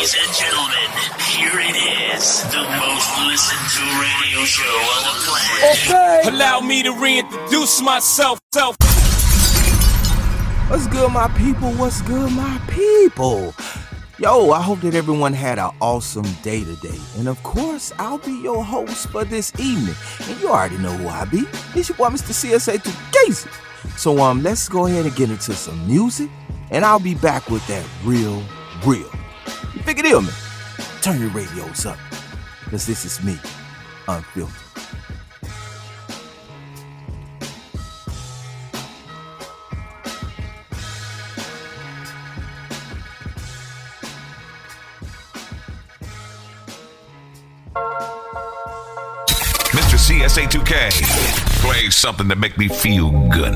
Ladies and gentlemen, here it is, the most listened to radio show on the planet. Okay. Allow me to reintroduce myself. What's good, my people? What's good, my people? Yo, I hope that everyone had an awesome day today. And of course, I'll be your host for this evening. And you already know who I be. It's your boy, Mr. CSA2 Gacy. So, let's go ahead and get into some music. And I'll be back with that real. You figured it out, man. Turn your radios up. Because this is me, Unfiltered. Mr. CSA2K, play something to make me feel good.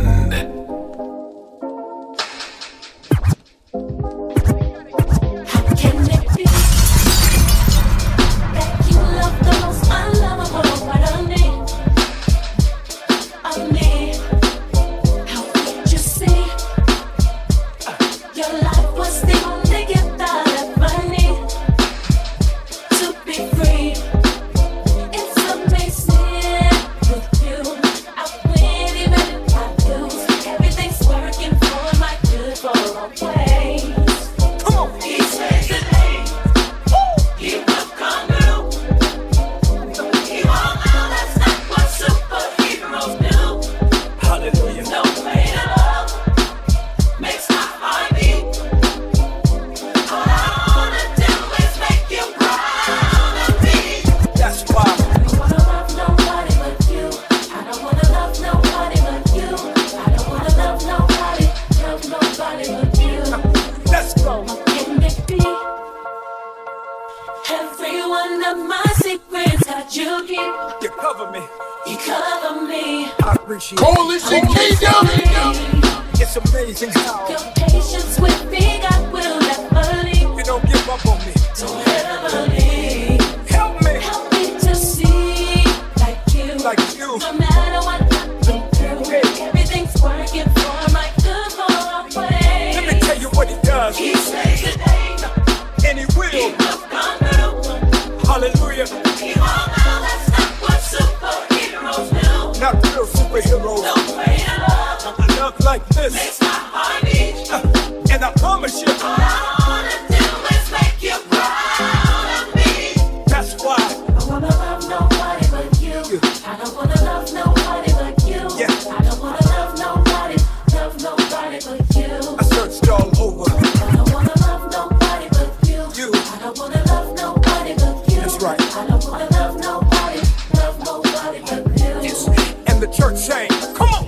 Coalition Kingdom. It's amazing how your patience with me, God will never leave. You don't give up on me. Don't ever leave. Help me to see like you. No matter what I've been through, everything's working for my good for always. Let me tell you what he does. He saves the day, and he will. He will come through. Hallelujah. He won't know that's not what superheroes do. Not real superheroes. No way to love. A love like this makes my heart beat. And I promise you, all I wanna do is make you proud of me. That's why I wanna love nobody but you. I don't wanna love nobody but you. Yeah. I don't wanna love nobody but you. I searched all over. I don't wanna love nobody but you. I don't wanna love nobody but you. That's right. I don't wanna love nobody but you. Yes. And the church saying, come on.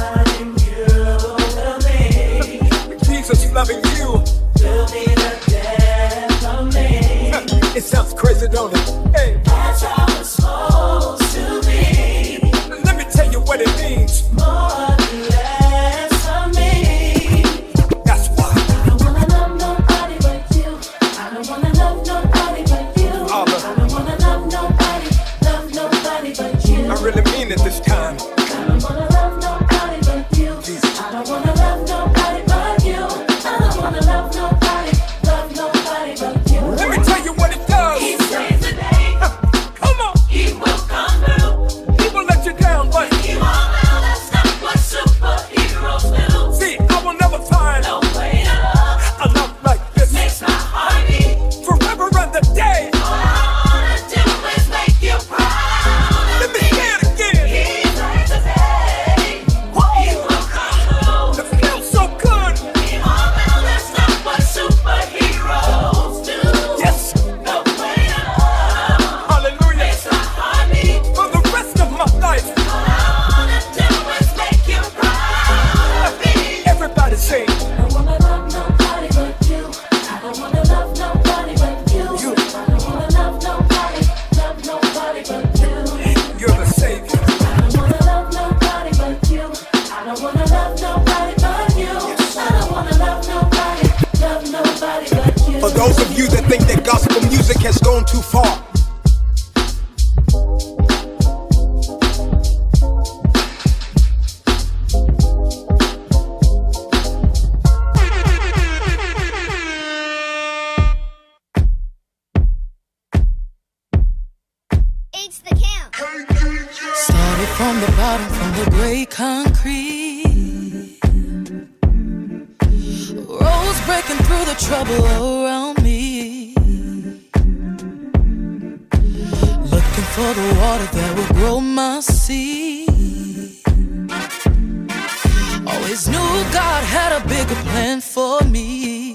Jesus loving you will be the death of me. It sounds crazy, don't it? Hey. That's how it's supposed to be. Let me tell you what it means. More than less of me. That's why I don't wanna love nobody but you. I don't wanna love nobody but you. I don't wanna love nobody but you. I really mean it this time. I don't wanna love nobody but you. Jesus. I don't wanna love nobody but you. I don't wanna love nobody but you. Let me tell you what it does. He saves the day. Come on. He will come through. He will let you down, but he won't know that's not what superheroes do. See, I will never find no way to love a love like this. Makes my heart beat forever and the day. All I wanna do is make you proud. Let me say it again. He saves the day. He will come through. It feels so good. He won't know that's not what superheroes do. Yes. No way to love. Hallelujah. Makes my heart beat for the rest of my life. All I wanna do is make you proud of me. Everybody sing. I don't wanna love nobody but you. I don't wanna love nobody but you. I don't wanna love nobody but you. You're the savior. I don't wanna love nobody but you. I don't wanna love nobody but you. I don't wanna love nobody but you. For those of you that think that gospel music has gone too far, from the bottom, from the gray concrete. Roads breaking through the trouble around me. Looking for the water that will grow my seed. Always knew God had a bigger plan for me.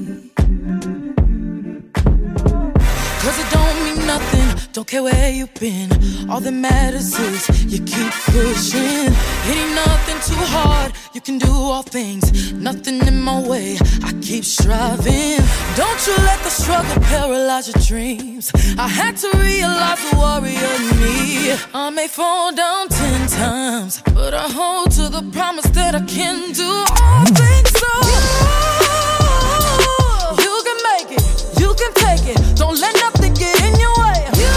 Cause it don't mean nothing, don't care where you've been. All that matters is you keep pushing. It ain't nothing too hard, you can do all things. Nothing in my way, I keep striving. Don't you let the struggle paralyze your dreams. I had to realize the warrior in me. I may fall down 10 times, but I hold to the promise that I can do all things. So you can make it, you can take it. Don't let nothing get in your way. You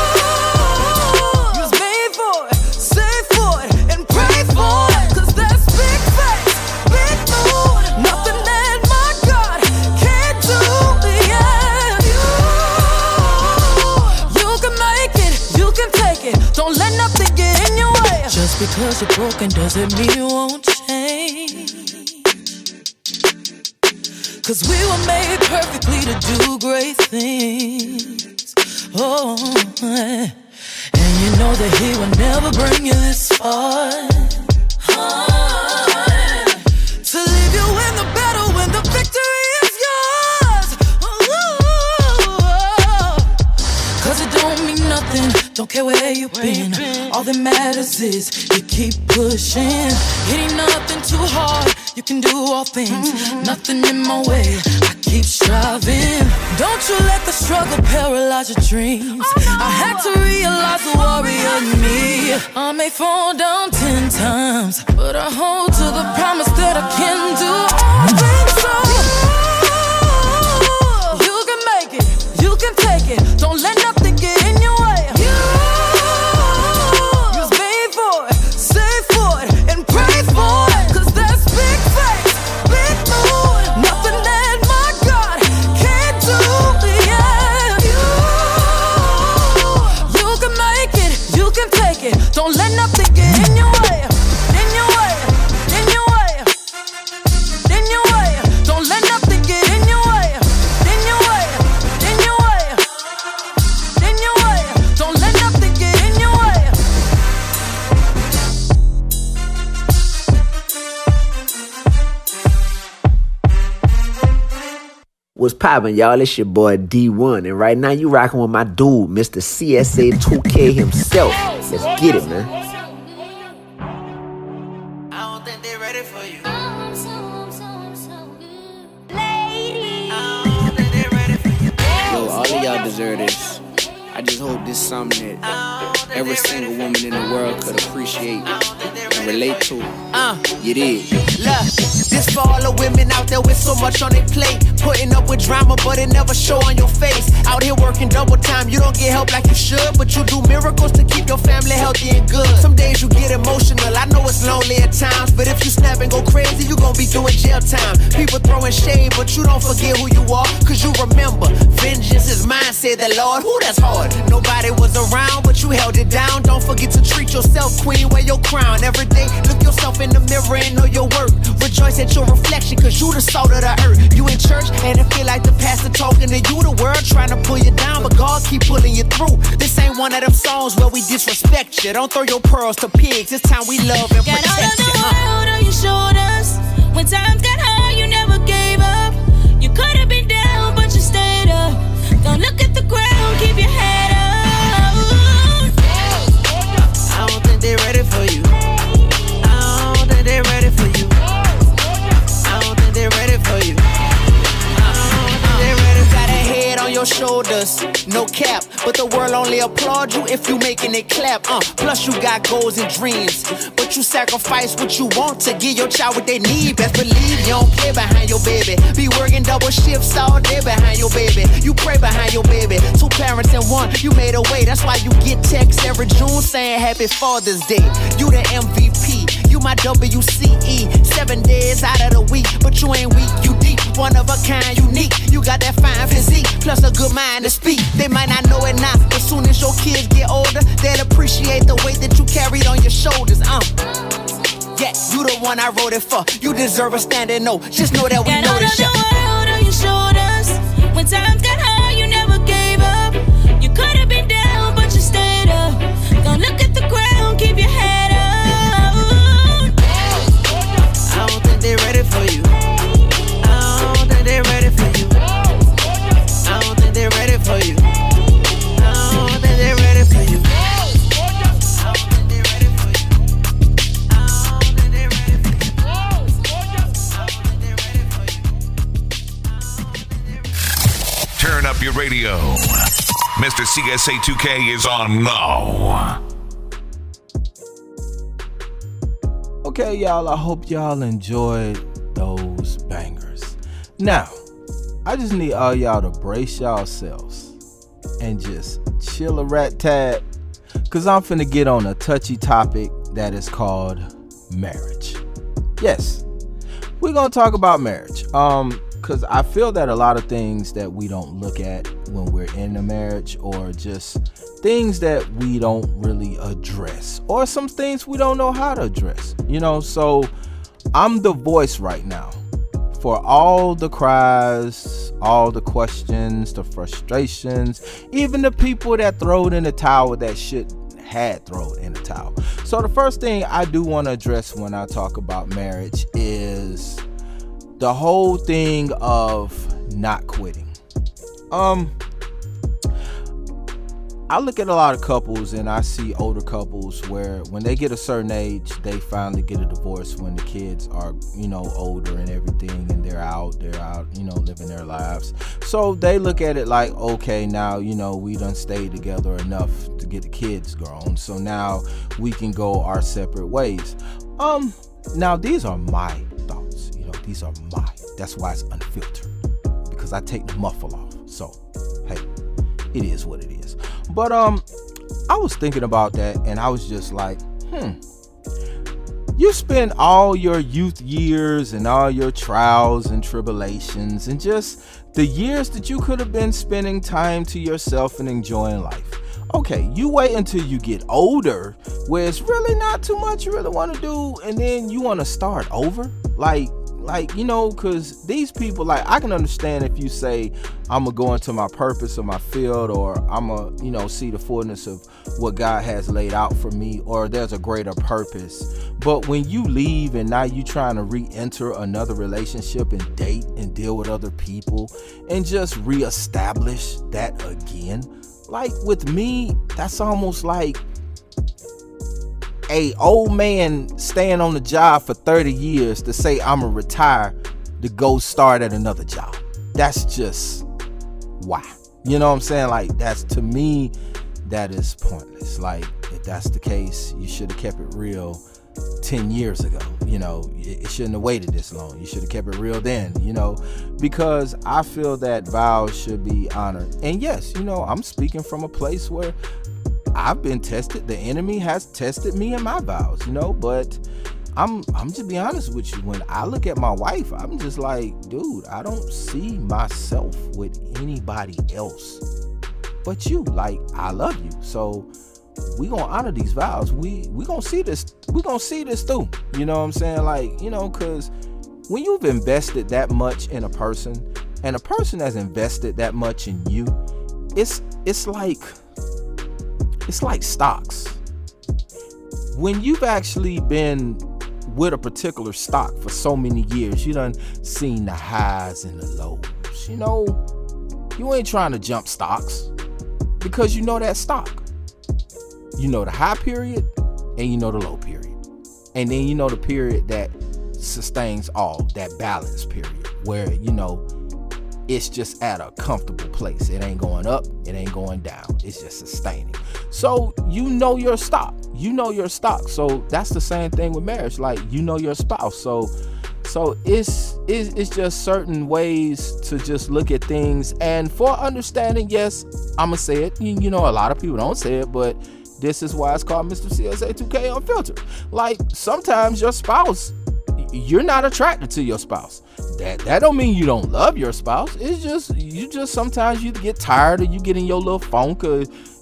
was made for it, save for it, and pray for it. Cause that's big faith, big mood. Nothing that my God can't do. Yeah. You can make it, you can take it. Don't let nothing get in your way. Just because you're broken doesn't mean you won't change. Cause we were made perfectly to do great things. Oh, and you know that He will never bring you this far. To leave you in the battle when the victory is yours. Cause it don't mean nothing, don't care where you've been. All that matters is you keep pushing. It ain't nothing too hard, you can do all things. Nothing in my way, I keep striving. Don't you let the struggle paralyze your dreams. I had to realize the warrior in me. I may fall down 10 times, but I hold to the promise that I can do all things. So you can make it, you can take it. Don't let nothing get in your way. You was made for it, save for it, and pray for it. Cause that's big faith, big mood. Nothing that my God can't do. Yeah. You can make it, you can take it. Don't let nothing get in your way. In your way, in your way, in your way. Don't let nothing get in your way. In your way, in your way, in your way. Don't let nothing get in your way. What's poppin', y'all? It's your boy D1, and right now you rockin' with my dude, Mr. CSA2K himself. Let's get it, man. I don't think they're ready for you. Yo, all of y'all deserve this. I just hope this is something that every single woman in the world could appreciate and relate to. You did. Look, this for all the women out there with so much on their plate. Putting up with drama, but it never show on your face. Out here working double time, you don't get help like you should, but you do miracles to keep your family healthy and good. Some days you get emotional, I know it's lonely at times, but if you snap and go crazy, you gon' be doing jail time. People throwing shade, but you don't forget who you are, cause you remember, vengeance is mine, said the Lord. Who that's hard? Nobody was around, but you held it down. Don't forget to treat yourself, queen, wear your crown. Every day, look yourself in the mirror and know your worth. Rejoice at your reflection, cause you the salt of the earth. You in church, and it feel like the pastor talking to you. The world trying to pull you down, but God keep pulling you through. This ain't one of them songs where we disrespect you. Don't throw your pearls to pigs, it's time we love and protect you. Got all of the world on your shoulders. When times got hard, you never gave up. You could have been down, but you stayed up. Don't look at the ground, keep your head up. I don't think they're ready for you. I don't think they're ready for you. I don't think they're ready for you. They're ready. Got a head on your shoulders, no cap, but the world only applaud you if you making it clap. Plus you got goals and dreams, but you sacrifice what you want to give your child what they need. Best believe you don't play behind your baby. Be working double shifts all day behind your baby. You pray behind your baby. 2 parents in one, you made a way. That's why you get texts every June saying Happy Father's Day. You the MVP, you my WCE. 7 days out of the week, but you ain't weak, you deep. One of a kind, unique. You got that fine physique, plus a good mind to speak. They might not know it now, but soon as your kids get older, they'll appreciate the way that you carry carried on your shoulders, Yeah, you the one I wrote it for. You deserve a standing O. Just know that we know this shit. Got all of the world on your shoulders. When times got hard, you never gave up. You could have been down, but you stayed up. Don't look at the ground, keep your head up. I don't think they're ready for you. I don't think they're ready for you. I don't think they're ready for you. I don't think they're ready for you. Turn up your radio. Mr. CSA 2K is on now. Okay, y'all, I hope y'all enjoyed those bangers. Now, I just need all y'all to brace yourselves and just chill a rat tad, because I'm finna get on a touchy topic that is called marriage. Yes, we're gonna talk about marriage. Because I feel that a lot of things that we don't look at when we're in a marriage, or just things that we don't really address, or some things we don't know how to address, so I'm the voice right now for all the cries, all the questions, the frustrations, even the people that throwed in the towel that shit had thrown in the towel. So the first thing I do want to address when I talk about marriage is the whole thing of not quitting. I look at a lot of couples and I see older couples where when they get a certain age, they finally get a divorce when the kids are, older and everything, and they're out, living their lives. So they look at it like, okay, now, we done stayed together enough to get the kids grown. So now we can go our separate ways. Now these are my thoughts. These are that's why it's unfiltered, because I take the muffle off. So, hey, it is what it is. But I was thinking about that, and I was just like, you spend all your youth years and all your trials and tribulations and just the years that you could have been spending time to yourself and enjoying life. Okay, you wait until you get older, where it's really not too much you really want to do, and then you want to start over. Because these people, I can understand if you say, I'm going to go into my purpose or my field, or I'm going to, see the fullness of what God has laid out for me, or there's a greater purpose. But when you leave and now you trying to re-enter another relationship and date and deal with other people and just reestablish that again, with me, that's almost like a old man staying on the job for 30 years to say I'm gonna retire to go start at another job. That's just why. You know what I'm saying? That's, to me, that is pointless. If that's the case, you should have kept it real 10 years ago. It shouldn't have waited this long. You should have kept it real then, because I feel that vows should be honored. And yes, I'm speaking from a place where I've been tested. The enemy has tested me in my vows, but I'm just be honest with you. When I look at my wife, I'm just like, dude, I don't see myself with anybody else but you. I love you. So we gonna honor these vows. We gonna see this. We gonna see this through. You know what I'm saying? Cause when you've invested that much in a person, and a person has invested that much in you, it's like stocks. When you've actually been with a particular stock for so many years, you done seen the highs and the lows. You ain't trying to jump stocks, because you know that stock. You know the high period and you know the low period. And then you know the period that sustains all, that balance period, where it's just at a comfortable place. It ain't going up, it ain't going down. It's just sustaining. So your stock. Your stock. So that's the same thing with marriage. Your spouse. So it's just certain ways to just look at things. And for understanding, yes, I'ma say it. A lot of people don't say it, but this is why it's called Mr. CSA 2K Unfiltered. Sometimes your spouse, you're not attracted to your spouse. That don't mean you don't love your spouse. It's just sometimes you get tired, or you get in your little funk, or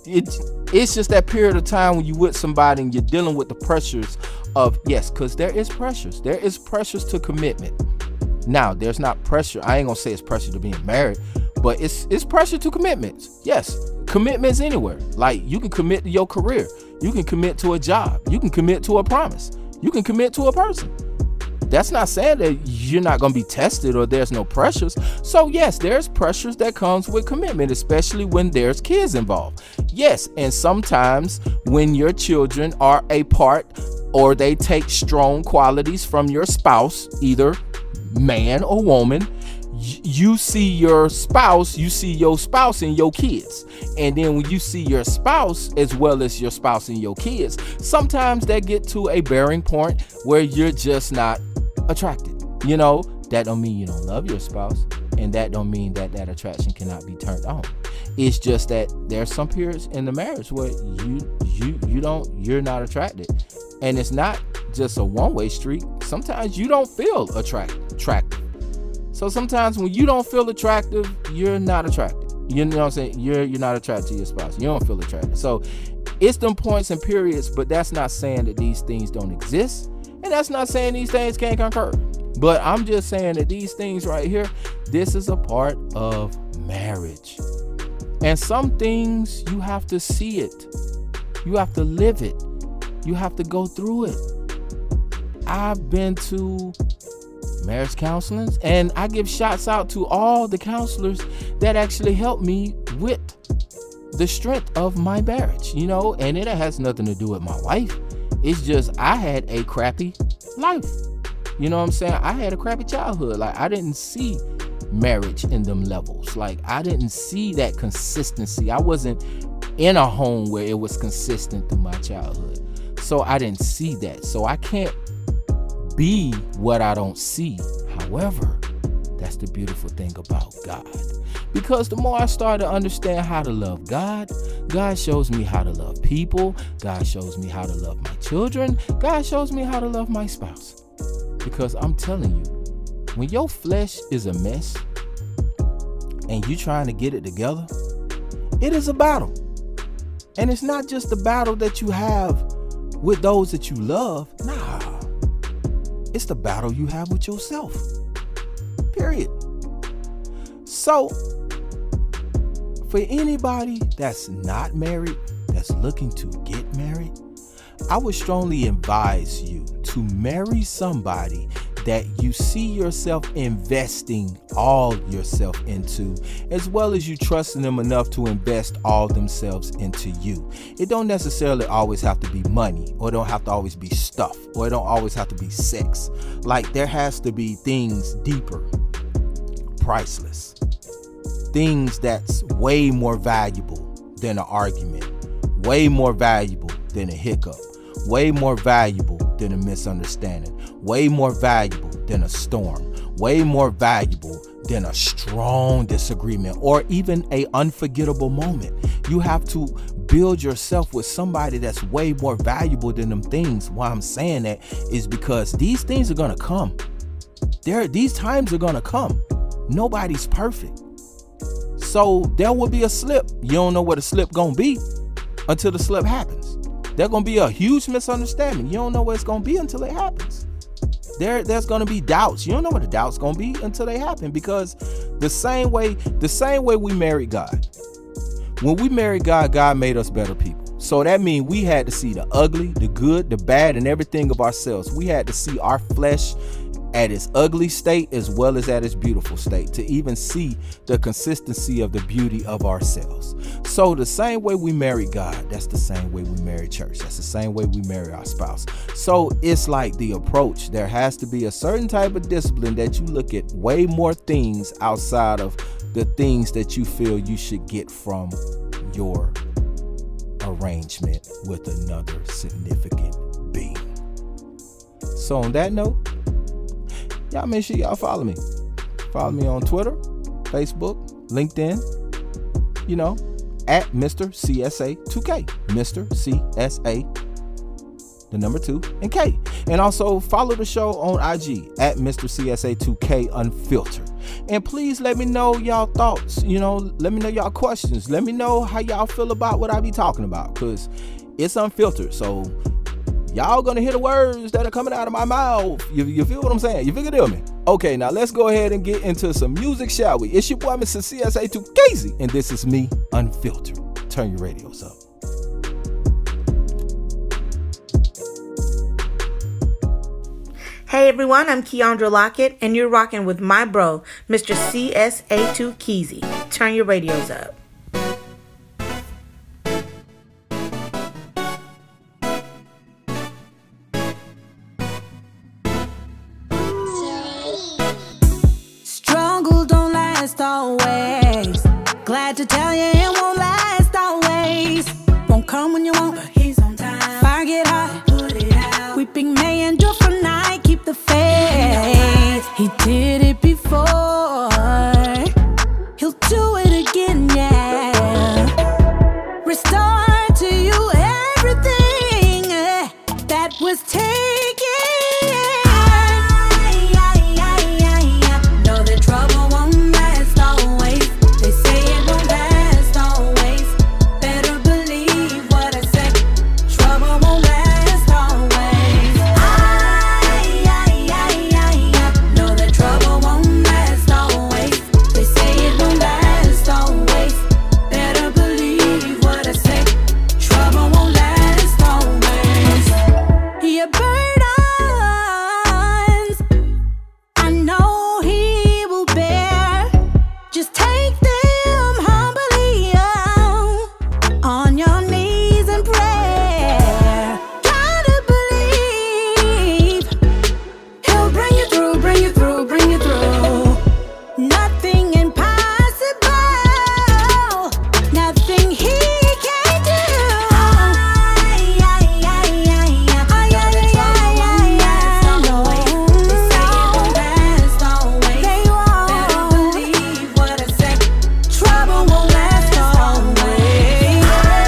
it's just that period of time when you with somebody and you're dealing with the pressures of, yes, because there is pressures to commitment. Now, there's not pressure, I ain't gonna say it's pressure to being married, but it's pressure to commitments. Yes, commitments anywhere. Like, you can commit to your career, you can commit to a job, you can commit to a promise, you can commit to a person. That's not saying that you're not going to be tested or there's no pressures. So yes, there's pressures that comes with commitment, especially when there's kids involved. Yes, and sometimes when your children are a part or they take strong qualities from your spouse, either man or woman, you see your spouse and your kids. And then when you see your spouse as well as your spouse and your kids, sometimes that get to a bearing point where you're just not attracted. You know, that don't mean you don't love your spouse, and that don't mean that that attraction cannot be turned on. It's just that there's some periods in the marriage where you're not attracted, and it's not just a one-way street. Sometimes you don't feel attractive. So sometimes when you don't feel attractive, you're not attracted. You know what I'm saying? You're not attracted to your spouse. You don't feel attracted. So it's them points and periods, but that's not saying that these things don't exist. And that's not saying these things can't concur. But I'm just saying that these things right here, this is a part of marriage. And some things you have to see it. You have to live it. You have to go through it. I've been to marriage counseling, and I give shots out to all the counselors that actually helped me with the strength of my marriage, you know, and it has nothing to do with my wife. It's just I had a crappy life. You know what I'm saying? I had a crappy childhood. Like, I didn't see marriage in them levels. Like, I didn't see that consistency. I wasn't in a home where it was consistent through my childhood. So I didn't see that. So I can't be what I don't see. However, that's the beautiful thing about God. Because the more I start to understand how to love God, God shows me how to love people. God shows me how to love my children. God shows me how to love my spouse. Because I'm telling you, when your flesh is a mess and you trying to get it together, it is a battle. And it's not just the battle that you have with those that you love. Nah, it's the battle you have with yourself. Period. So, for anybody that's not married, that's looking to get married, I would strongly advise you to marry somebody that you see yourself investing all yourself into, as well as you trusting them enough to invest all themselves into you. It don't necessarily always have to be money, or it don't have to always be stuff, or it don't always have to be sex. Like, there has to be things deeper, priceless, things that's way more valuable than an argument, way more valuable than a hiccup, way more valuable than a misunderstanding, way more valuable than a storm, way more valuable than a strong disagreement or even a unforgettable moment. You have to build yourself with somebody that's way more valuable than them things. Why I'm saying that is because these things are gonna come. These times are gonna come. Nobody's perfect. So there will be a slip. You don't know what a slip gonna be until the slip happens. There's gonna be a huge misunderstanding. You don't know what it's gonna be until it happens. There's gonna be doubts. You don't know what the doubts gonna be until they happen, because the same way we married God. When we married God, God made us better people. So that means we had to see the ugly, the good, the bad, and everything of ourselves. We had to see our flesh at its ugly state as well as at its beautiful state, to even see the consistency of the beauty of ourselves. So the same way we marry God, that's the same way we marry church. That's the same way we marry our spouse. So it's like the approach. There has to be a certain type of discipline that you look at way more things outside of the things that you feel you should get from your arrangement with another significant being. So on that note, y'all make sure y'all follow me. Follow me on Twitter, Facebook, LinkedIn, you know, at Mr. CSA2K. Mr. CSA, the number 2, and K. And also follow the show on IG at Mr. CSA2K Unfiltered. And please let me know y'all thoughts. Let me know y'all questions. Let me know how y'all feel about what I be talking about, because it's unfiltered. So y'all gonna hear the words that are coming out of my mouth. You feel what I'm saying? You feel me? Okay, now let's go ahead and get into some music, shall we? It's your boy, Mr. CSA2KZ, and this is me, Unfiltered. Turn your radios up. Hey everyone, I'm Keandra Lockett, and you're rocking with my bro, Mr. CSA2KZ. Turn your radios up. Struggle don't last always. Glad to tell you it won't last always. Won't come when you want, but he's on time. Fire get hot, put it out. Weeping may endure for night, keep the faith. He did it before, he'll do it again, yeah. Restore to you everything that was taken. Know that trouble won't last always. They say it won't last always. Better believe what I say. Trouble won't last always. Know that trouble won't last always. They say it won't last always. Better believe what I say. Trouble won't last always. Your burdens, I know he will bear. Just take them humbly on your knees and prayer. Gotta believe he'll bring you through, bring you through, bring you through. Nothing impossible, nothing he can't do. Trouble won't last always.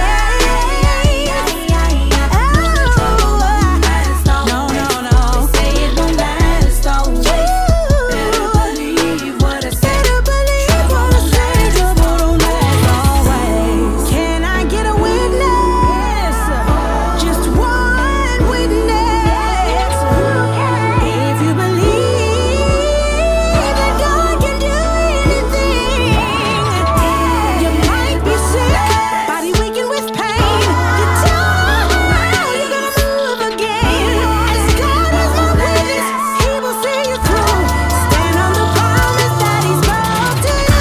No, no, no. They say it won't last always. Better believe what I say. Trouble won't last always. Can I get a witness? Just one witness. If you believe that God can do anything, you might be sick, body weakened with pain. You don't know you're gonna move again. As God is my witness, He will see you through. Stand on the promise that He spoke to you.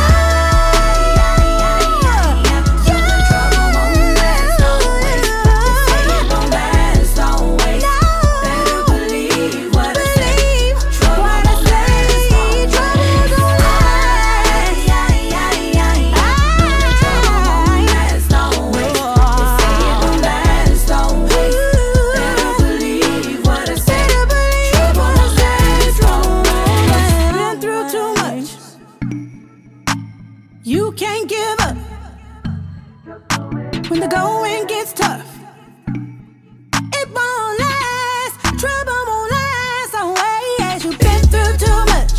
Trouble won't last always. They say it won't last always. Better believe what I say. Trouble won't last always. Trouble won't last always. They say it won't last always. Better believe what I say. Trouble won't last always. Been through too much. You can't give up when the going gets tough. It won't last. Trouble won't last always. You've been through too much.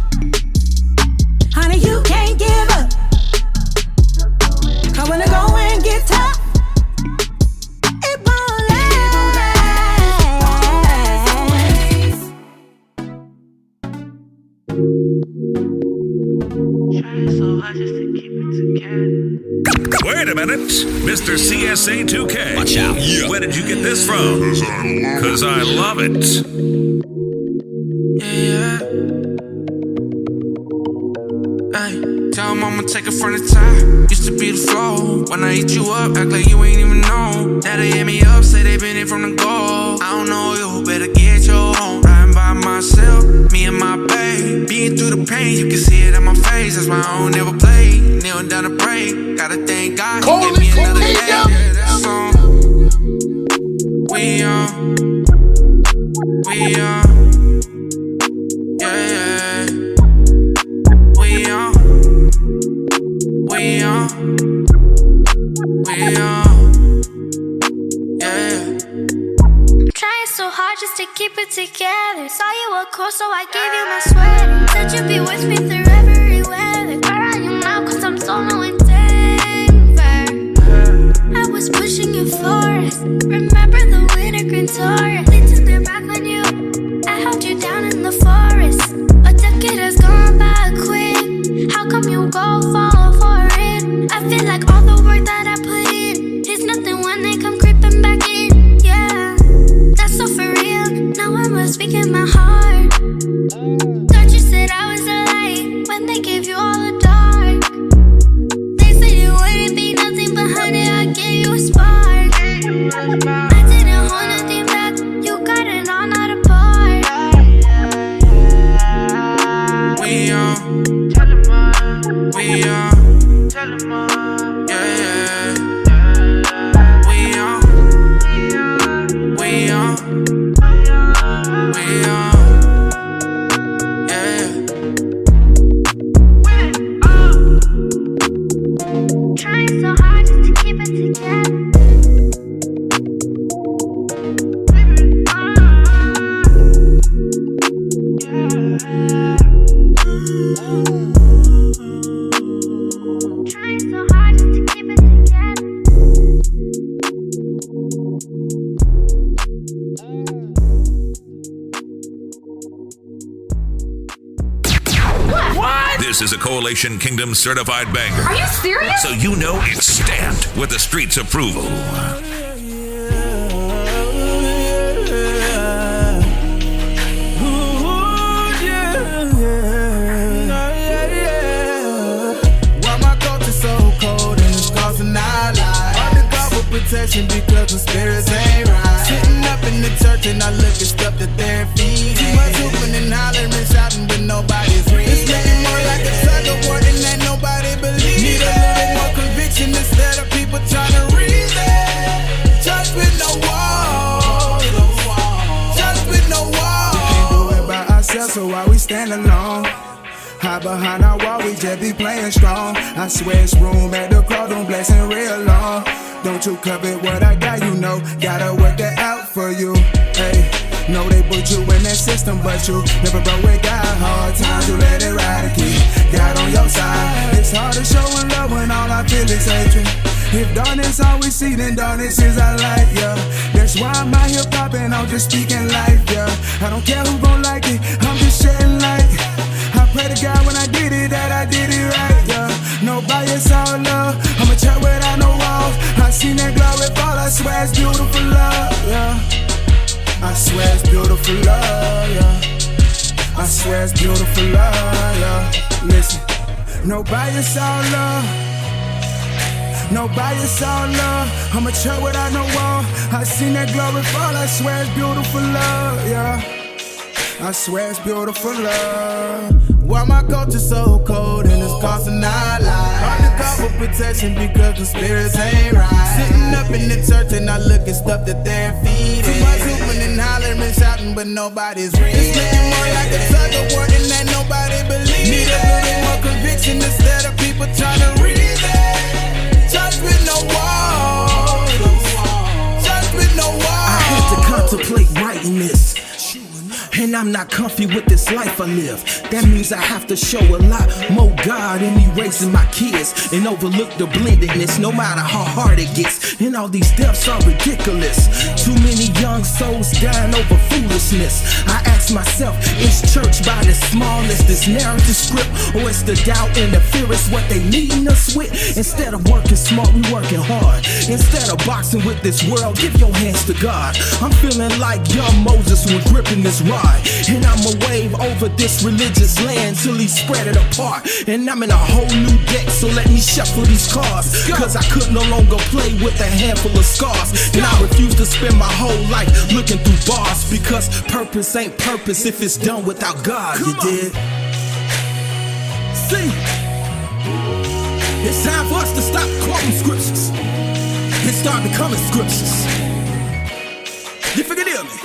Honey, you can't give up. 'Cause when the going gets tough, it won't last. Wait a minute, Mr. CSA2K. Watch out. Yeah. Where did you get this from? Because I love it. Yeah. Ay, tell 'em I'ma take it from the top. Used to be the flow. When I eat you up, act like you ain't even know. Now they hit me up, say they been in from the goal. I don't know you, better get your own. Riding by myself, me and my babe. Being through the pain, you can see it on my face. That's why I don't ever play. Kneel down to pray. Gotta thank God, He gave me another day. Yeah, that song. We on. Yeah. We on. Yeah. Trying so hard just to keep it together. Saw you were cold, so I gave you my sweater. Said you'd be with me through every weather. Where are you now? Cause I'm solo in Denver. I was pushing you forest. Remember the winter green Taurus? They turned their back on you. I held you down in the forest. A decade has gone by quick. How come you go fall for it? I feel like all the work that I put in is nothing when they come creeping back in. Yeah, that's so for real. Now I must speak in my heart. Thought you said I was a light when they gave you all the dark. They said it wouldn't be nothing, but honey, I gave you a spark. I didn't hold nothing back. You got it all out apart. We on, tell 'em all. We on, tell 'em all. Yeah, yeah. We on, we on, we on. Yeah. Trying so hard just to keep it together. This is a Coalition Kingdom certified banger. Are you serious? So you know it's stamped with the streets' approval. Protection because the spirits ain't right. Sitting up in the church and I look at stuff that they're feeding. Too much hooping and hollering, shouting, but nobody's reading. It's looking more like a tug of war than that nobody believes. Need a little more conviction instead of people trying to reason. Church with no walls. Church with no walls. We can't do it by ourselves, so why we stand alone? Hide behind our wall, we just be playing strong. I swear it's room at the cross, don't blessing real long. Don't you covet what I got, you know. Gotta work that out for you. Hey, know they put you in that system, but you never broke with God. Hard times, you let it ride and keep God on your side. It's hard to show in love when all I feel is hatred. If darkness all we see, then darkness is our light, yeah. That's why I'm out here popping, I'm just speaking life, yeah. I don't care who gon' like it, I'm just shedding light. I pray to God when I did it, that I did it right, yeah. No bias, all love, I'm a child without no walls. I seen that glory fall, I swear it's beautiful love, yeah. I swear it's beautiful love, yeah. I swear it's beautiful love, yeah. Listen, no bias, all love. No bias, all love. I'm a child without no wall. I seen that glory fall, I swear it's beautiful love, yeah. I swear it's beautiful love. Why my culture so cold and it's costing our lives? Undercover protection because the spirits ain't right. Sitting up in the church and I look at stuff that they're feeding. Too much hooping and hollering, shouting, but nobody's reading. It's looking more like a tug of war than that nobody believes. Need a little more conviction instead of people trying to reason. Church with no walls. Church with no walls. I had to contemplate writing this. And I'm not comfy with this life I live. That means I have to show a lot more God in me raising my kids and overlook the blendedness no matter how hard it gets. And all these deaths are ridiculous. Too many young souls dying over foolishness. I ask myself, is church by the smallest, this narrative script? Or is the doubt and the fear is what they needing us with? Instead of working smart, we working hard. Instead of boxing with this world, give your hands to God. I'm feeling like young Moses when gripping this rod. And I'ma wave over this religious land till he spread it apart. And I'm in a whole new deck, so let me shuffle these cards. Cause I could no longer play with a handful of scars. And I refuse to spend my whole life looking through bars. Because purpose ain't purpose if it's done without God, you dig? See, it's time for us to stop quoting scriptures and start becoming scriptures. You figure me?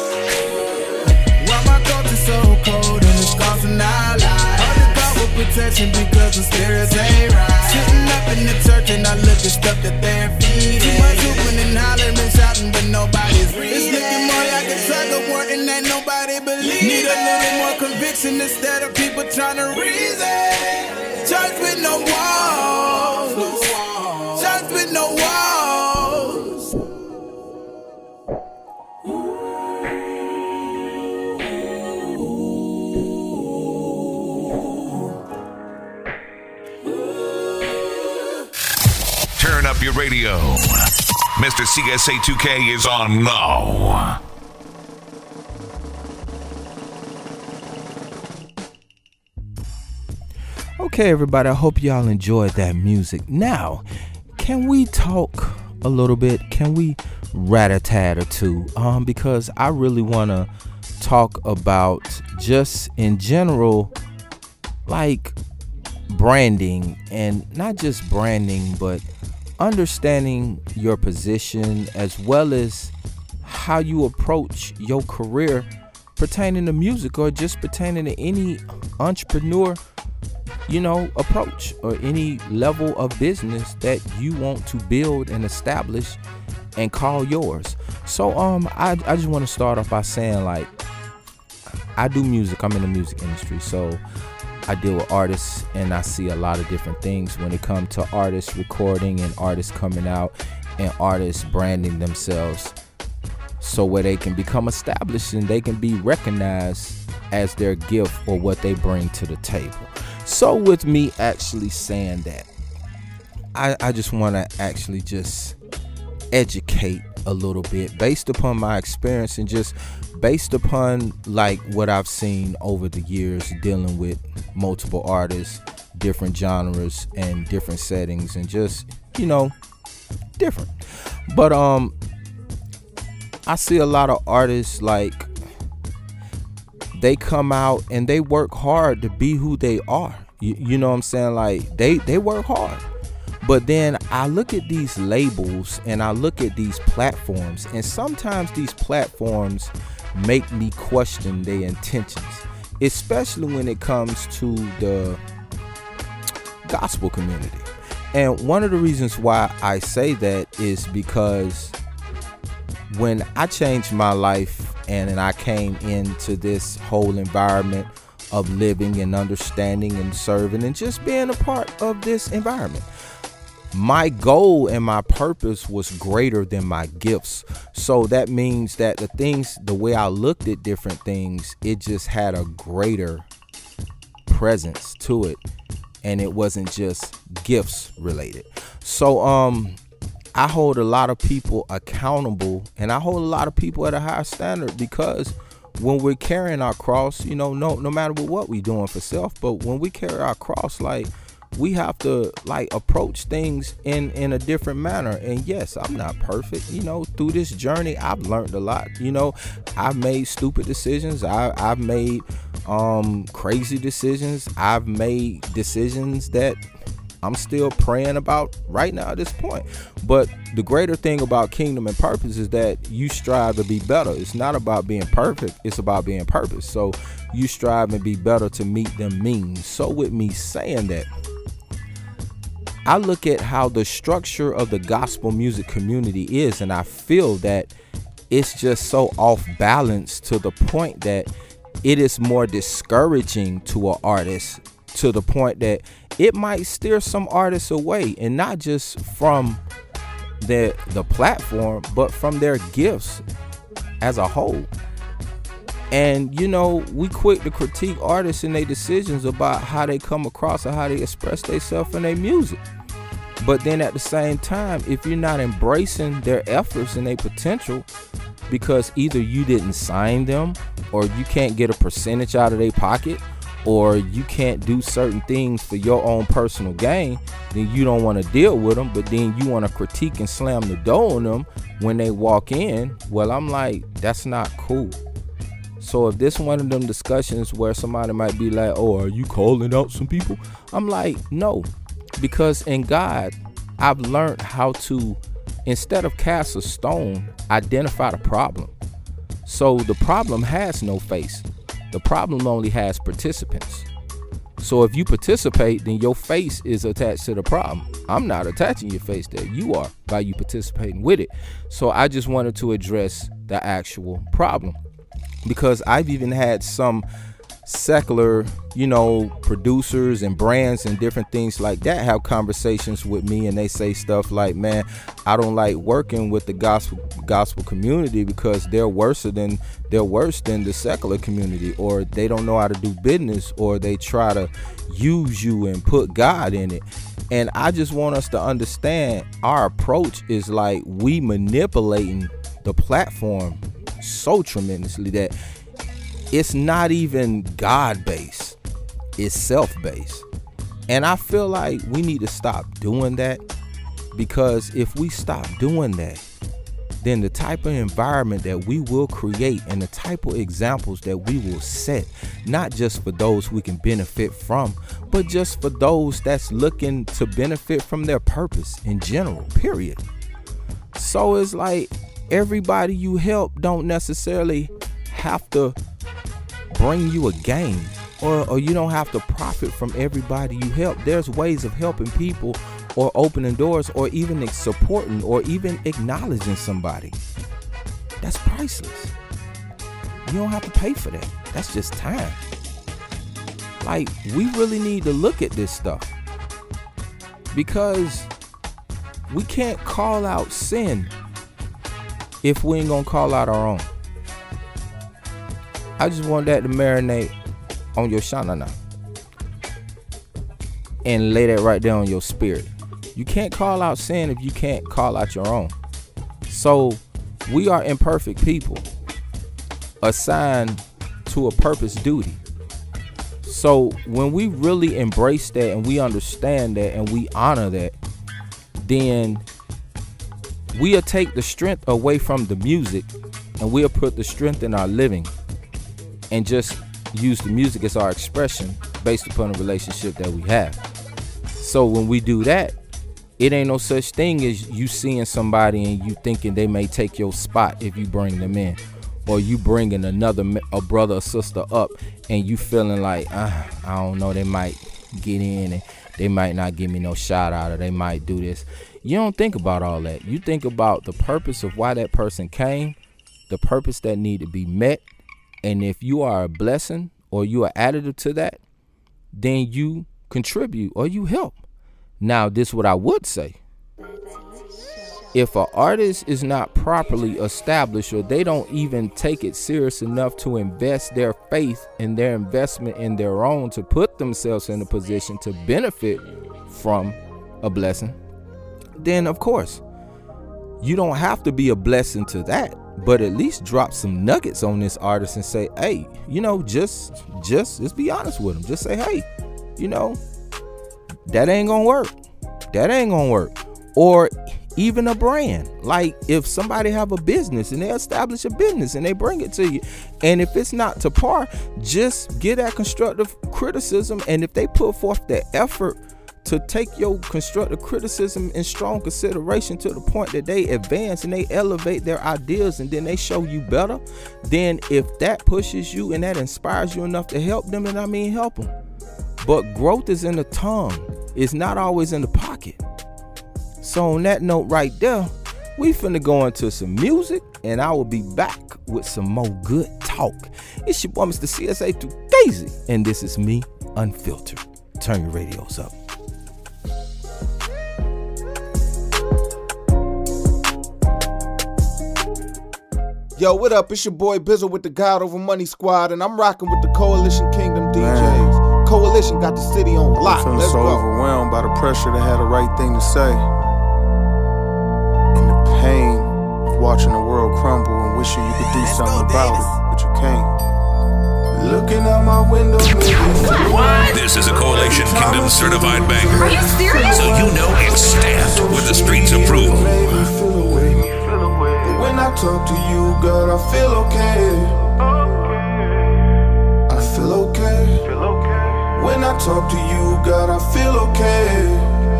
Why my culture's so cold and it's causing our lives? Undercover protection because the spirits ain't right. Sitting up in the church and I look at stuff that they're feeding. Too much hooping and hollering, shouting, but nobody's reading. It's looking more like a tug of instead of people trying to reason. Church with no walls. Church with no walls. Turn up your radio. Mr. CSA 2K is on now. Okay, everybody, I hope y'all enjoyed that music. Now, can we talk a little bit? Can we rat-a-tat or two? Because I really want to talk about just in general, like branding, and not just branding, but understanding your position as well as how you approach your career pertaining to music or just pertaining to any entrepreneur, approach or any level of business that you want to build and establish and call yours. So I just want to start off by saying, like, I do music. I'm in the music industry, so I deal with artists and I see a lot of different things when it comes to artists recording and artists coming out and artists branding themselves so where they can become established and they can be recognized as their gift or what they bring to the table. So with me actually saying that, I just want to actually just educate a little bit based upon my experience and just based upon like what I've seen over the years dealing with multiple artists, different genres and different settings and just, different. But I see a lot of artists, like, they come out and they work hard to be who they are. You know what I'm saying? Like, they work hard. But then I look at these labels and I look at these platforms, and sometimes these platforms make me question their intentions, especially when it comes to the gospel community. And one of the reasons why I say that is because when I changed my life and I came into this whole environment of living and understanding and serving and just being a part of this environment, my goal and my purpose was greater than my gifts. So that means that the way I looked at different things, it just had a greater presence to it, and it wasn't just gifts related. So I hold a lot of people accountable, and I hold a lot of people at a higher standard, because when we're carrying our cross, no matter what we're doing for self, but when we carry our cross, like, we have to like approach things in a different manner. And yes, I'm not perfect. Through this journey, I've learned a lot. I've made stupid decisions. I've made crazy decisions. I've made decisions that I'm still praying about right now at this point. But the greater thing about Kingdom and Purpose is that you strive to be better. It's not about being perfect. It's about being purpose. So you strive and be better to meet them means. So with me saying that, I look at how the structure of the gospel music community is, and I feel that it's just so off balance to the point that it is more discouraging to an artist, to the point that it might steer some artists away, and not just from the platform, but from their gifts as a whole. And we quick to critique artists and their decisions about how they come across or how they express themselves in their music. But then at the same time, if you're not embracing their efforts and their potential, because either you didn't sign them, or you can't get a percentage out of their pocket, or you can't do certain things for your own personal gain, then you don't want to deal with them. But then you want to critique and slam the door on them when they walk in. Well, I'm like, that's not cool. So if this one of them discussions where somebody might be like, oh, are you calling out some people? I'm like, no. Because in God, I've learned how to, instead of cast a stone, identify the problem. So the problem has no face. The problem only has participants. So if you participate, then your face is attached to the problem. I'm not attaching your face there. You are, by you participating with it. So I just wanted to address the actual problem, because I've even had some secular, producers and brands and different things like that have conversations with me, and they say stuff like, man, I don't like working with the gospel community because they're worse than the secular community, or they don't know how to do business, or they try to use you and put God in it. And I just want us to understand our approach is like we manipulating the platform so tremendously that it's not even God-based, it's self-based. And I feel like we need to stop doing that, because if we stop doing that, then the type of environment that we will create and the type of examples that we will set, not just for those we can benefit from, but just for those that's looking to benefit from their purpose in general, period. So it's like everybody you help don't necessarily have to bring you a gain, or you don't have to profit from everybody you help. There's ways of helping people, or opening doors, or even supporting, or even acknowledging somebody. That's priceless. You don't have to pay for that. That's just time. Like, we really need to look at this stuff, because we can't call out sin if we ain't gonna call out our own. I just want that to marinate on your shanana and lay that right there on your spirit. You can't call out sin if you can't call out your own. So we are imperfect people assigned to a purpose duty. So when we really embrace that and we understand that and we honor that, then we'll take the strength away from the music and we'll put the strength in our living and just use the music as our expression based upon the relationship that we have. So when we do that, it ain't no such thing as you seeing somebody and you thinking they may take your spot if you bring them in, or you bringing a brother or sister up and you feeling like, I don't know, they might get in and they might not give me no shout out, or they might do this. You don't think about all that. You think about the purpose of why that person came, the purpose that need to be met. And if you are a blessing or you are additive to that, then you contribute or you help. Now, this is what I would say. If an artist is not properly established, or they don't even take it serious enough to invest their faith and their investment in their own to put themselves in a position to benefit from a blessing, then of course you don't have to be a blessing to that, but at least drop some nuggets on this artist and say, hey, just be honest with them. Just say, hey, that ain't gonna work. That ain't gonna work. Or even a brand. Like if somebody have a business and they establish a business and they bring it to you, and if it's not to par, just get that constructive criticism. And if they put forth the effort to take your constructive criticism in strong consideration to the point that they advance and they elevate their ideas and then they show you better, then if that pushes you and that inspires you enough to help them, then help them. But growth is in the tongue. It's not always in the pocket. So on that note right there, we finna go into some music, and I will be back with some more good talk. It's your boy, Mr. CSA2Keezy, and this is me, Unfiltered. Turn your radios up. Yo, what up? It's your boy Bizzle with the God Over Money Squad, and I'm rocking with the Coalition Kingdom DJs. Coalition got the city on lock. I'm feeling so overwhelmed by the pressure to have the right thing to say, and the pain of watching the world crumble and wishing you could do something about it, but you can't. Looking out my window. This is a Coalition Kingdom certified banger. Are you serious? So you know it's stamped with the streets' approval. When I talk to you, girl, I feel okay. I feel okay. When I talk to you, God, I feel okay.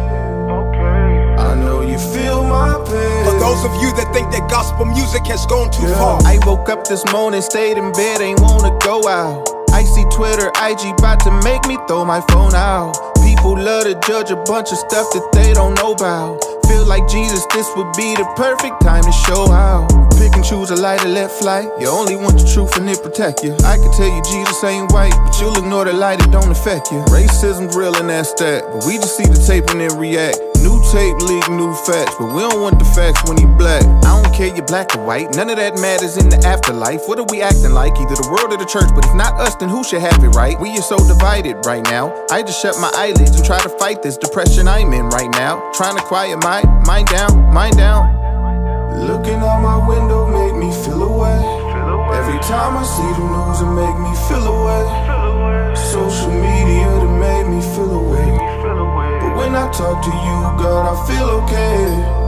I know you feel my pain. For those of you that think that gospel music has gone too far, I woke up this morning, stayed in bed, ain't wanna go out. I see Twitter, IG bout to make me throw my phone out. People love to judge a bunch of stuff that they don't know about. feel like Jesus, this would be the perfect time to show how. Pick and choose a light or let fly. You only want the truth and it protect you. I can tell you Jesus ain't white, but you'll ignore the light, it don't affect you. Racism's real and that's that, but we just see the tape and then react. New tape leak new facts, but we don't want the facts when he black. I don't care you black or white, none of that matters in the afterlife. What are we acting like? Either the world or the church, but if not us, then who should have it, right? We are so divided right now. I just shut my eyelids and try to fight this depression I'm in right now. Trying to quiet my mind down. Looking out my window make me feel away. Every time I see the news it make me feel away. Social media that made me feel away. But when I talk to you, God, I feel okay.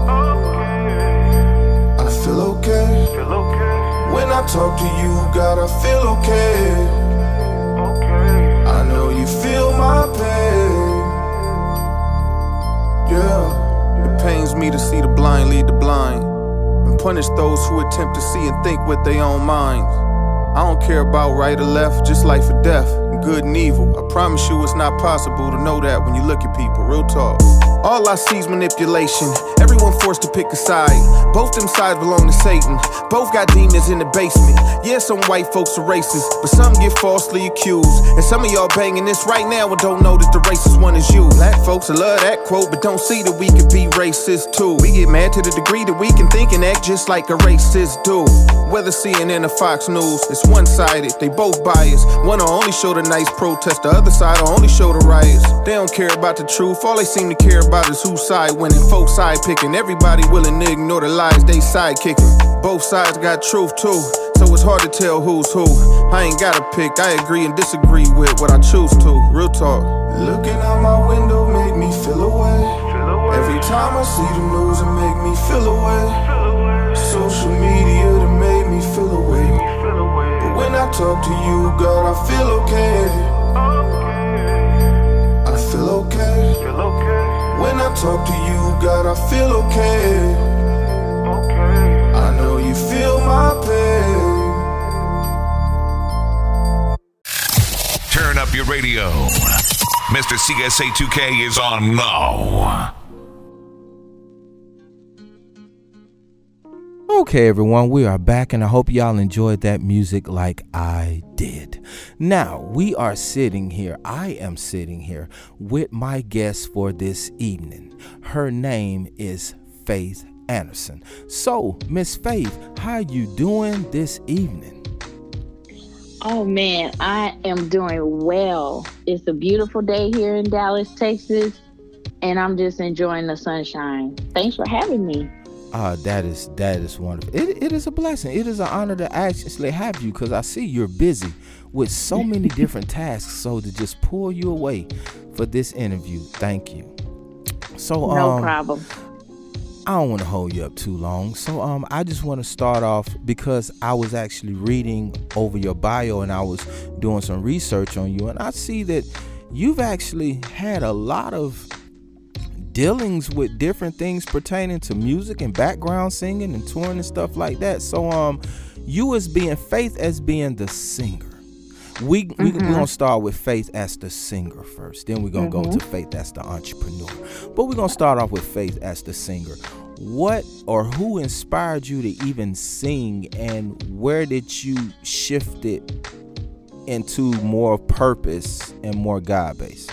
I feel okay. When I talk to you, God, I feel okay. I know you feel my pain. Yeah, it pains me to see the blind lead the blind, and punish those who attempt to see and think with their own minds. I don't care about right or left, just life or death, and good and evil. I promise you it's not possible to know that when you look at people, real talk. All I see is manipulation, everyone forced to pick a side. Both them sides belong to Satan, both got demons in the basement. Yeah, some white folks are racist, but some get falsely accused. And some of y'all banging this right now and don't know that the racist one is you. Black folks love that quote, but don't see that we could be racist too. We get mad to the degree that we can think and act just like a racist do. Whether CNN or Fox News, it's one-sided, they both biased. One will only show the nice protest, the other side will only show the riots. They don't care about the truth, all they seem to care about is whose side winning. Folks side picking, everybody willing to ignore the lies they side kicking. Both sides got truth too, so it's hard to tell who's who. I ain't gotta pick, I agree and disagree with what I choose to. Real talk. Looking out my window make me feel away. Every time I see the news it make me feel away. Social media that made me feel away. But when I talk to you, God, I feel okay. I feel okay. When I talk to you, God, I feel okay. I know you feel my pain. Turn up your radio. Mr. CSA 2K is on now. Okay, everyone, we are back, and I hope y'all enjoyed that music like I did. Now, we are sitting here, I am sitting here with my guest for this evening. Her name is Faith Anderson. So, Miss Faith, how you doing this evening? Oh, man, I am doing well. It's a beautiful day here in Dallas, Texas, and I'm just enjoying the sunshine. Thanks for having me. That is wonderful. It is a blessing. It is an honor to actually have you, because I see you're busy with so many different tasks. So to just pull you away for this interview, thank you. So no problem. I don't want to hold you up too long. So I just want to start off, because I was actually reading over your bio and I was doing some research on you, and I see that you've actually had a lot of dealings with different things pertaining to music and background singing and touring and stuff like that. So you as being Faith as being the singer, we're gonna start with Faith as the singer first, then we're gonna go to Faith as the entrepreneur, but we're gonna start off with Faith as the singer. What or who inspired you to even sing, and where did you shift it into more purpose and more God-based?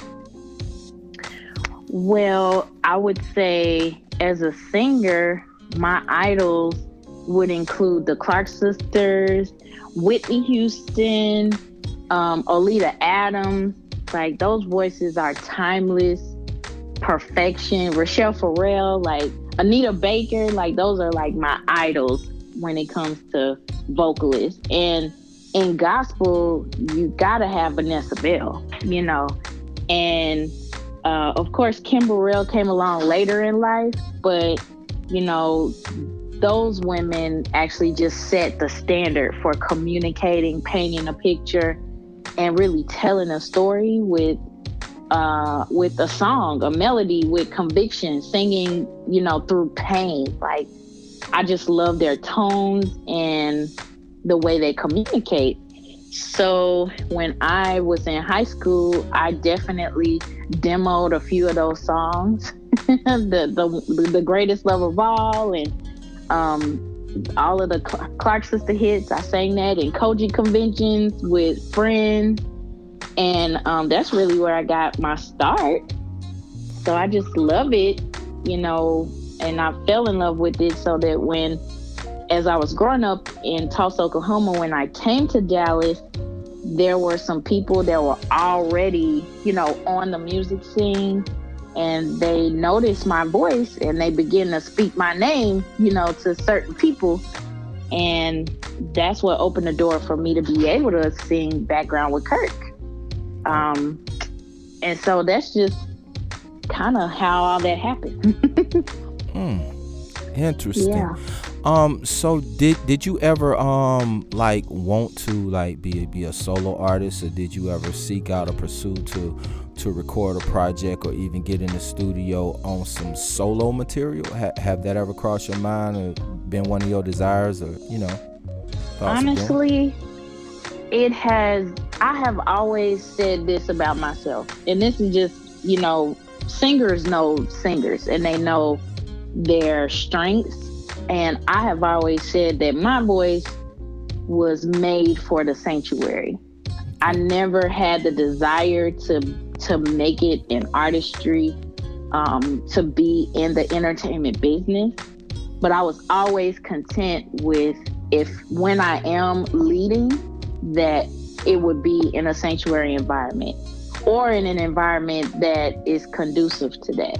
Well, I would say as a singer, my idols would include the Clark Sisters, Whitney Houston, Oleta Adams. Like, those voices are timeless, perfection. Rochelle Farrell, like Anita Baker, like those are like my idols when it comes to vocalists. And in gospel, you gotta have Vanessa Bell, you know, and of course, Kim Burrell came along later in life, but, you know, those women actually just set the standard for communicating, painting a picture, and really telling a story with a song, a melody with conviction, singing, you know, through pain. Like, I just love their tones and the way they communicate. So when I was in high school, I definitely demoed a few of those songs the greatest love of all, and all of the Clark Sister hits. I sang that in Koji conventions with friends, and that's really where I got my start. So I just love it, you know, and I fell in love with it, so that as I was growing up in Tulsa, Oklahoma, when I came to Dallas, there were some people that were already, you know, on the music scene, and they noticed my voice and they began to speak my name, you know, to certain people. And that's what opened the door for me to be able to sing background with Kirk. And so that's just kind of how all that happened. Interesting. Yeah. So did you ever like want to like be a solo artist, or did you ever seek out or pursue to record a project or even get in the studio on some solo material? Have that ever crossed your mind or been one of your desires, or, you know? Honestly, it has. I have always said this about myself, and this is just, you know, singers know singers and they know their strengths. And I have always said that my voice was made for the sanctuary. I never had the desire to make it in artistry, to be in the entertainment business. But I was always content with, if when I am leading, that it would be in a sanctuary environment or in an environment that is conducive to that.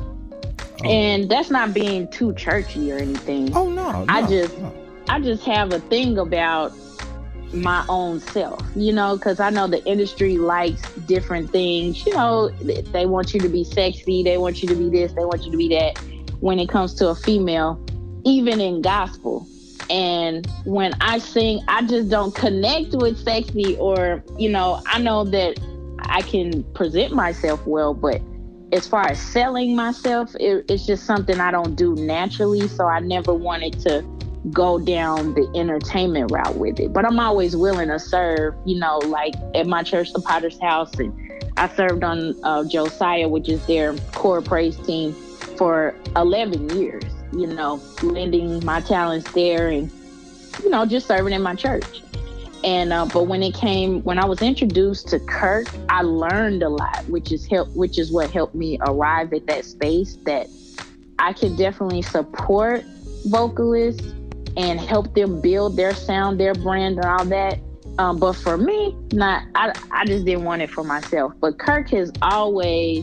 And that's not being too churchy or anything. Oh, no. I just have a thing about my own self, you know, because I know the industry likes different things. You know, they want you to be sexy. They want you to be this. They want you to be that when it comes to a female, even in gospel. And when I sing, I just don't connect with sexy, or, you know, I know that I can present myself well, but as far as selling myself, it's just something I don't do naturally. So I never wanted to go down the entertainment route with it. But I'm always willing to serve, you know, like at my church, the Potter's House, and I served on Josiah, which is their core praise team, for 11 years, you know, lending my talents there and, you know, just serving in my church. And but when I was introduced to Kirk, I learned a lot, which is what helped me arrive at that space that I can definitely support vocalists and help them build their sound, their brand, and all that. But for me, I just didn't want it for myself. But Kirk has always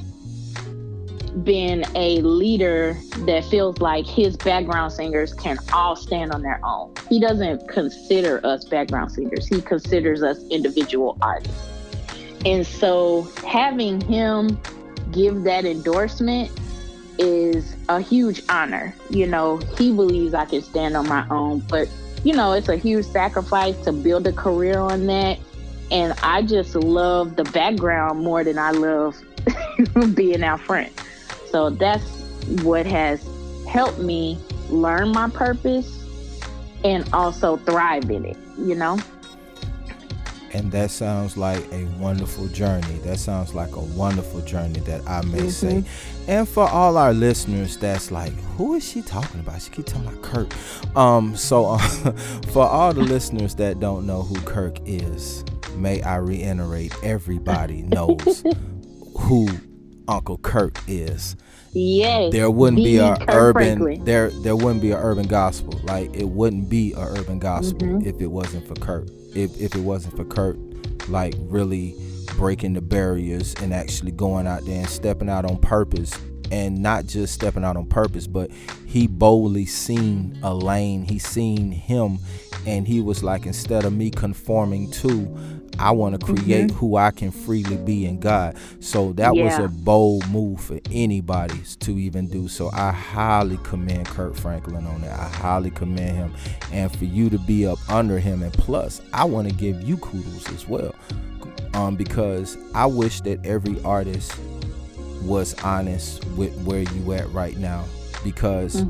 been a leader that feels like his background singers can all stand on their own. He doesn't consider us background singers. He considers us individual artists. And so having him give that endorsement is a huge honor. You know, he believes I can stand on my own, but, you know, it's a huge sacrifice to build a career on that. And I just love the background more than I love being out front. So that's what has helped me learn my purpose and also thrive in it, you know? And that sounds like a wonderful journey. That sounds like a wonderful journey that I may say. And for all our listeners that's like, who is she talking about? She keep talking about Kirk. So for all the listeners that don't know who Kirk is, may I reiterate, everybody knows who Uncle Kirk is. Yes. There wouldn't be a urban there wouldn't be an urban gospel. Like, it wouldn't be a urban gospel if it wasn't for Kirk. If it wasn't for Kirk, like, really breaking the barriers and actually going out there and stepping out on purpose. And not just stepping out on purpose, but he boldly seen a lane. He seen him, and he was like, instead of me conforming to, I want to create who I can freely be in God. So that was a bold move for anybody to even do. So I highly commend Kirk Franklin on that. I highly commend him. And for you to be up under him, and plus, I want to give you kudos as well, because I wish that every artist was honest with where you at right now, because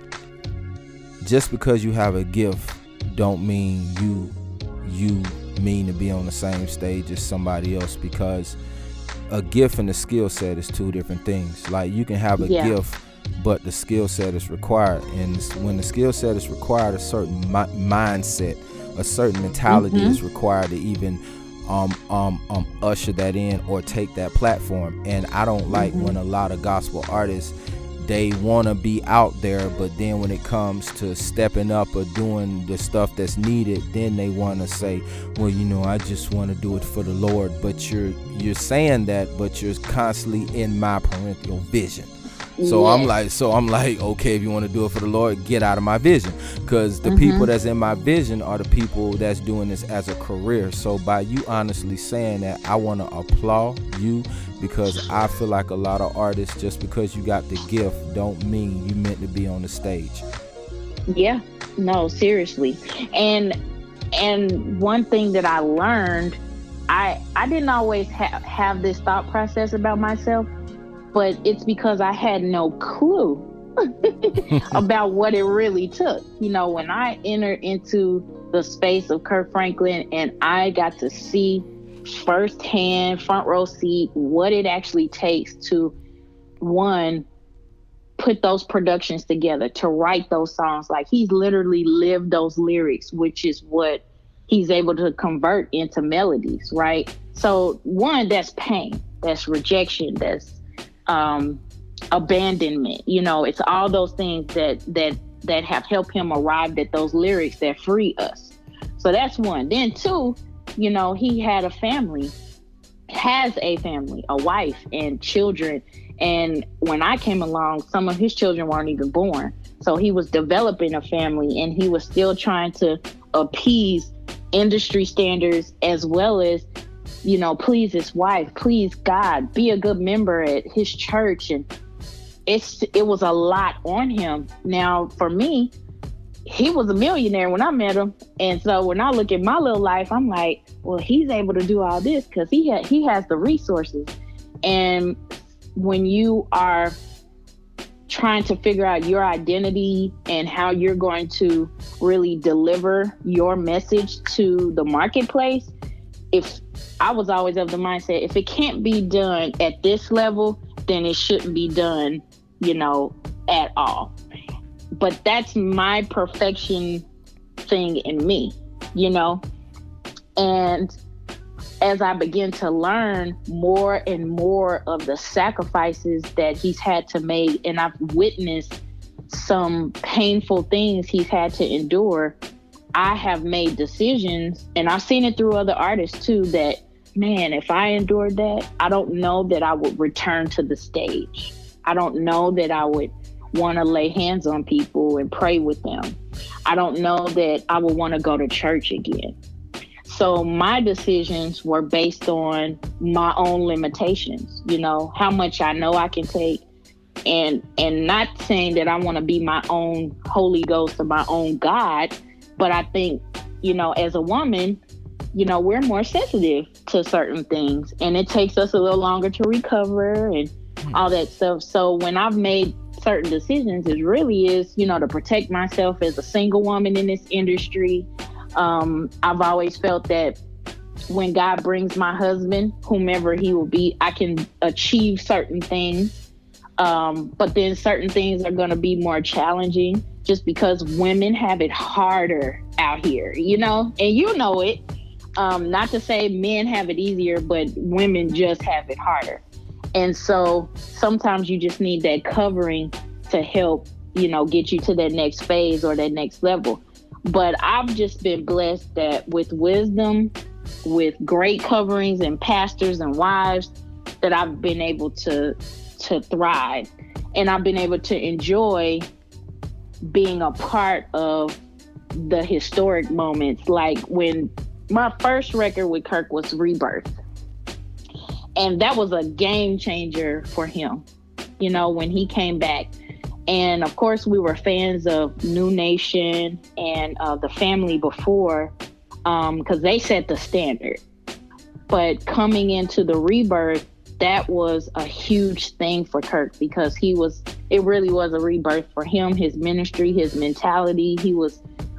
just because you have a gift don't mean you mean to be on the same stage as somebody else, because a gift and a skill set is two different things. Like, you can have a gift but the skill set is required. And when the skill set is required, a certain mindset, a certain mentality is required to even usher that in or take that platform. And I don't like when a lot of gospel artists, they want to be out there, but then when it comes to stepping up or doing the stuff that's needed, then they want to say, well, you know, I just want to do it for the Lord. But you're saying that, but you're constantly in my parental vision. So I'm like, okay, if you want to do it for the Lord, get out of my vision, because the people that's in my vision are the people that's doing this as a career. So by you honestly saying that, I want to applaud you, because I feel like a lot of artists, just because you got the gift don't mean you meant to be on the stage. Yeah, no, seriously. And one thing that I learned, I didn't always have this thought process about myself, but it's because I had no clue about what it really took. You know, when I entered into the space of Kirk Franklin and I got to see firsthand, front row seat, what it actually takes to, one, put those productions together, to write those songs. Like, he's literally lived those lyrics, which is what he's able to convert into melodies, right? So one, that's pain, that's rejection, that's abandonment. You know, it's all those things that have helped him arrive at those lyrics that free us. So that's one. Then two, you know, he had a family, has a family, a wife and children. And when I came along, some of his children weren't even born. So he was developing a family, and he was still trying to appease industry standards, as well as, you know, please his wife, please God, be a good member at his church. And it was a lot on him. Now, for me, he was a millionaire when I met him. And so when I look at my little life, I'm like, well, he's able to do all this because he has the resources. And when you are trying to figure out your identity and how you're going to really deliver your message to the marketplace, I was always of the mindset, if it can't be done at this level, then it shouldn't be done, you know, at all. But that's my perfection thing in me, you know? And as I begin to learn more and more of the sacrifices that he's had to make, and I've witnessed some painful things he's had to endure, I have made decisions, and I've seen it through other artists too, that, man, if I endured that, I don't know that I would return to the stage. I don't know that I would want to lay hands on people and pray with them. I don't know that I would want to go to church again. So my decisions were based on my own limitations, you know, how much I know I can take, and not saying that I want to be my own Holy Ghost or my own God. But I think, you know, as a woman, you know, we're more sensitive to certain things, and it takes us a little longer to recover and all that stuff. So when I've made certain decisions, it really is, you know, to protect myself as a single woman in this industry. I've always felt that when God brings my husband, whomever he will be, I can achieve certain things. But then certain things are going to be more challenging, just because women have it harder out here, you know, and you know it. Not to say men have it easier, but women just have it harder. And so sometimes you just need that covering to help, you know, get you to that next phase or that next level. But I've just been blessed that with wisdom, with great coverings and pastors and wives, that I've been able to thrive. And I've been able to enjoy being a part of the historic moments. Like when my first record with Kirk was Rebirth. And that was a game changer for him, you know, when he came back. And of course, we were fans of New Nation and the Family before, because they set the standard. But coming into the Rebirth, that was a huge thing for Kirk, because it really was a rebirth for him, his ministry, his mentality. He was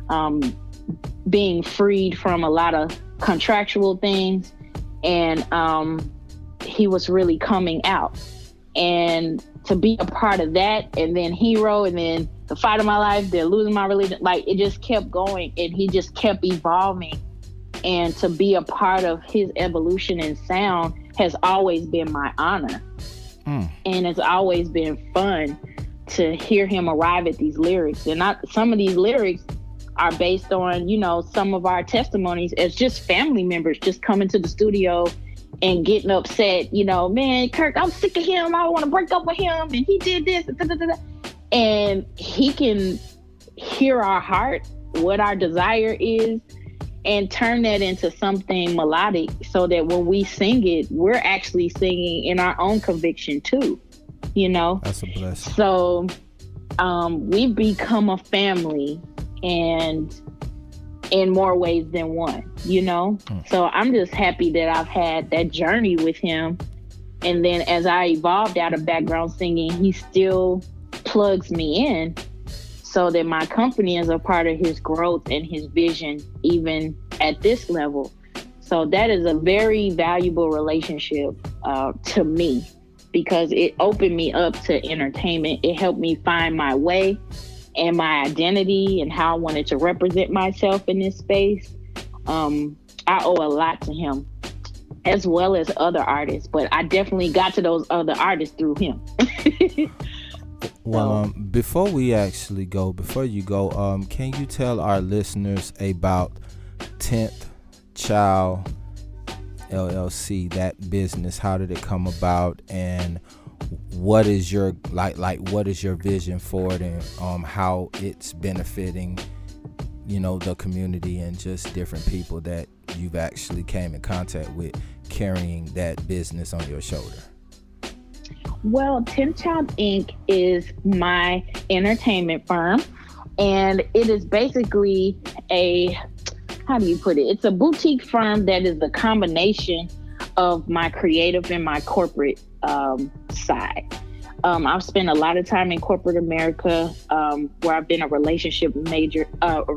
being freed from a lot of contractual things, and he was really coming out. And to be a part of that, and then Hero, and then The Fight of My Life, then Losing My Religion, like it just kept going, and he just kept evolving. And to be a part of his evolution in sound has always been my honor. And it's always been fun to hear him arrive at these lyrics. And some of these lyrics are based on, you know, some of our testimonies as just family members just coming to the studio and getting upset, you know, man, Kirk, I'm sick of him. I want to break up with him. And he did this. And he can hear our heart, what our desire is, and turn that into something melodic so that when we sing it, we're actually singing in our own conviction too, you know? That's a blessing. So we've become a family, and in more ways than one, you know? So I'm just happy that I've had that journey with him. And then as I evolved out of background singing, he still plugs me in so that my company is a part of his growth and his vision, even at this level. So that is a very valuable relationship to me, because it opened me up to entertainment. It helped me find my way and my identity and how I wanted to represent myself in this space. I owe a lot to him, as well as other artists, but I definitely got to those other artists through him. Well, before you go, can you tell our listeners about 10th Child LLC, that business? How did it come about, and what is your what is your vision for it, and how it's benefiting, you know, the community and just different people that you've actually came in contact with carrying that business on your shoulder? Well, 10th Child Inc. is my entertainment firm, and it is basically it's a boutique firm that is a combination of my creative and my corporate side. I've spent a lot of time in corporate America, where I've been a relationship manager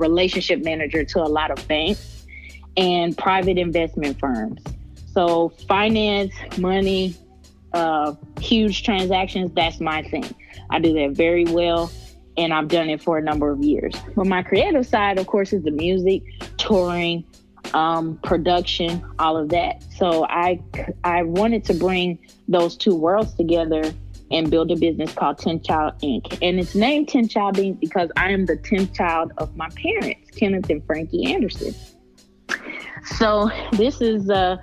to a lot of banks and private investment firms. So finance, money, huge transactions, that's my thing. I do that very well, and I've done it for a number of years. But my creative side, of course, is the music, touring, production, all of that. So I wanted to bring those two worlds together and build a business called 10th Child Inc. And it's named 10th Child Inc. because I am the 10th child of my parents, Kenneth and Frankie Anderson. So this is a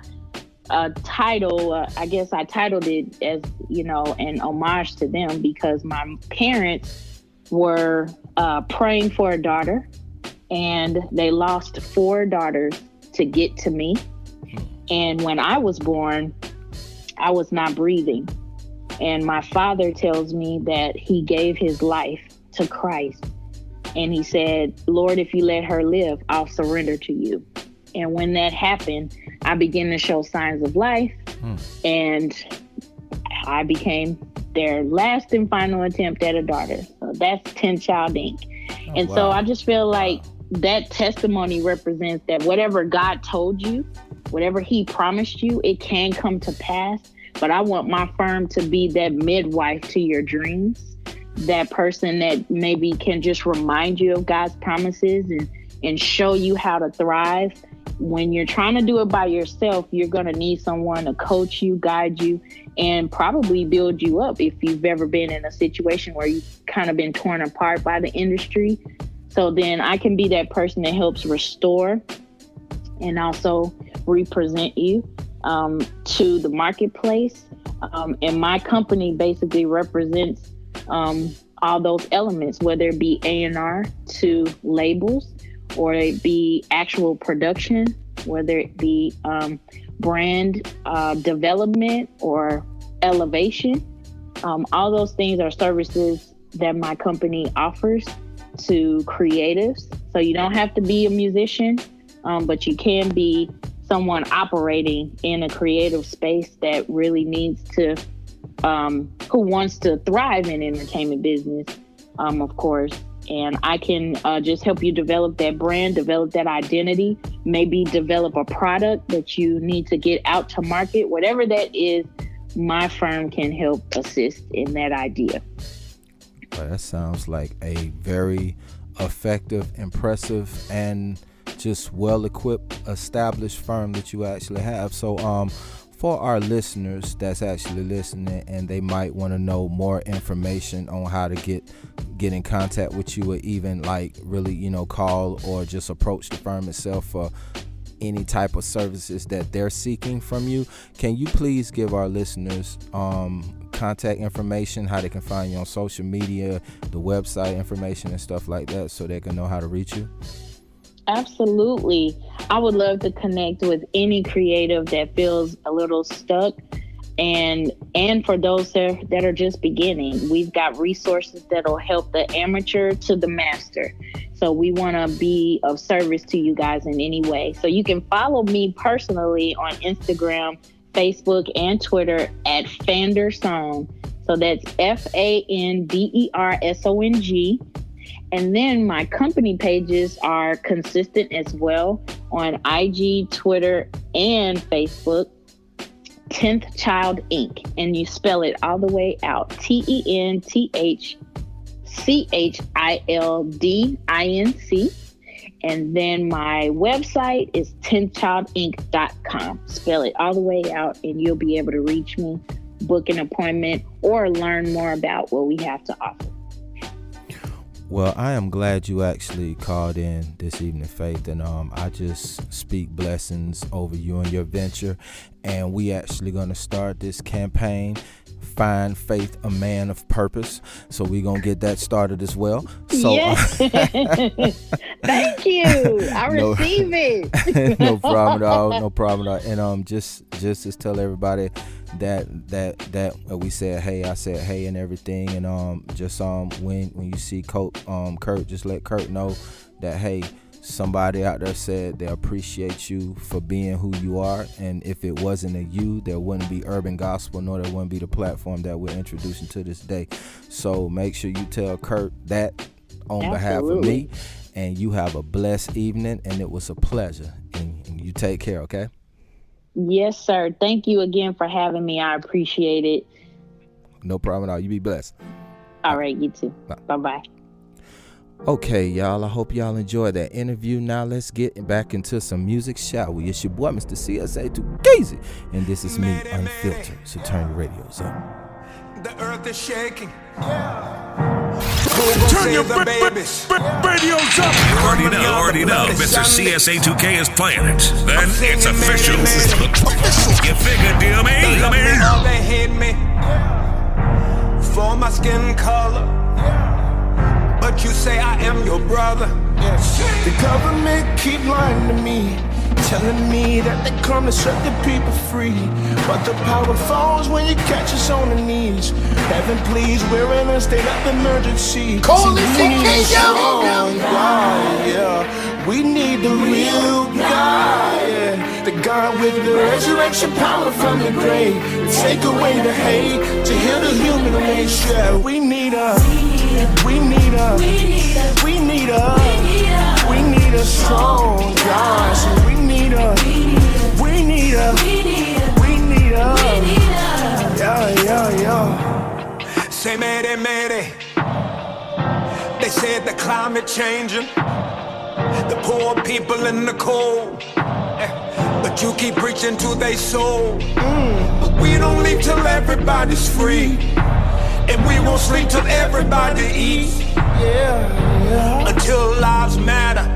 title, I guess I titled it as, you know, an homage to them, because my parents were praying for a daughter, and they lost 4 daughters to get to me. And when I was born, I was not breathing. And my father tells me that he gave his life to Christ. And he said, Lord, if you let her live, I'll surrender to you. And when that happened, I began to show signs of life, and I became their last and final attempt at a daughter. So that's 10th Child Inc. And so I just feel like that testimony represents that whatever God told you, whatever he promised you, it can come to pass. But I want my firm to be that midwife to your dreams, that person that maybe can just remind you of God's promises and show you how to thrive. When you're trying to do it by yourself, you're going to need someone to coach you, guide you, and probably build you up if you've ever been in a situation where you've kind of been torn apart by the industry. So then I can be that person that helps restore and also represent you to the marketplace. And my company basically represents all those elements, whether it be A&R to labels, or it be actual production, whether it be brand development or elevation. All those things are services that my company offers to creatives. So you don't have to be a musician, but you can be someone operating in a creative space that really needs to, who wants to thrive in entertainment business, of course. And I can just help you develop that brand, develop that identity, maybe develop a product that you need to get out to market, whatever that is. my firm can help assist in that idea. Well, that sounds like a very effective, impressive, and just well-equipped, established firm that you actually have. So for our listeners that's actually listening and they might want to know more information on how to get in contact with you, or even like really, you know, call or just approach the firm itself for any type of services that they're seeking from you, can you please give our listeners contact information, how they can find you on social media, the website information and stuff like that, so they can know how to reach you? Absolutely. I would love to connect with any creative that feels a little stuck, and for those that are just beginning. We've got resources that'll help the amateur to the master. So we want to be of service to you guys in any way. So you can follow me personally on Instagram, Facebook, and Twitter at Fandersong. So that's FANDERSONG. And then my company pages are consistent as well on IG, Twitter, and Facebook. 10th Child Inc. And you spell it all the way out. TENTHCHILDINC. And then my website is 10thchildinc.com. Spell it all the way out and you'll be able to reach me, book an appointment, or learn more about what we have to offer. Well, I am glad you actually called in this evening, Faith, and I just speak blessings over you and your venture. And we actually going to start this campaign, Find Faith a Man of Purpose. So we're going to get that started as well. So, yes. Thank you. I receive it. No problem at all. No problem at all. And just to tell everybody that we said hey, I said hey and everything. And just when you see Kurt, just let Kurt know that hey, somebody out there said they appreciate you for being who you are, and if it wasn't a you, there wouldn't be Urban Gospel, nor there wouldn't be the platform that we're introducing to this day. So make sure you tell Kurt that on behalf of me, and you have a blessed evening, and it was a pleasure, and you take care, okay? Yes, sir. Thank you again for having me. I appreciate it. No problem at all. You be blessed. All right, you too. Bye-bye. Okay, y'all, I hope y'all enjoyed that interview. Now let's get back into some music, shall we? It's your boy, Mr. CSA2Keezy, and this is me, Unfiltered. So turn your radios up. The earth is shaking. Turn your radios up. You already know, Mr. CSA2K is playing it. Then it's official. You figured, deal me? They hate me for my skin color, but you say I am your brother. The government keep lying to me, telling me that they come to set the people free. But the power falls when you catch us on the knees. Heaven please, we're in a state of emergency. Coalition Kingdom! Yeah. We need the real guy, yeah. The God with the resurrection power from the grave. Take away the hate, to heal the human race, yeah. We need a strong God. So we need a yeah. Say mayday, mayday. They said the climate changing, the poor people in the cold, but you keep preaching to their soul. But we don't leave till everybody's free, and we won't sleep till everybody eats. Until lives matter,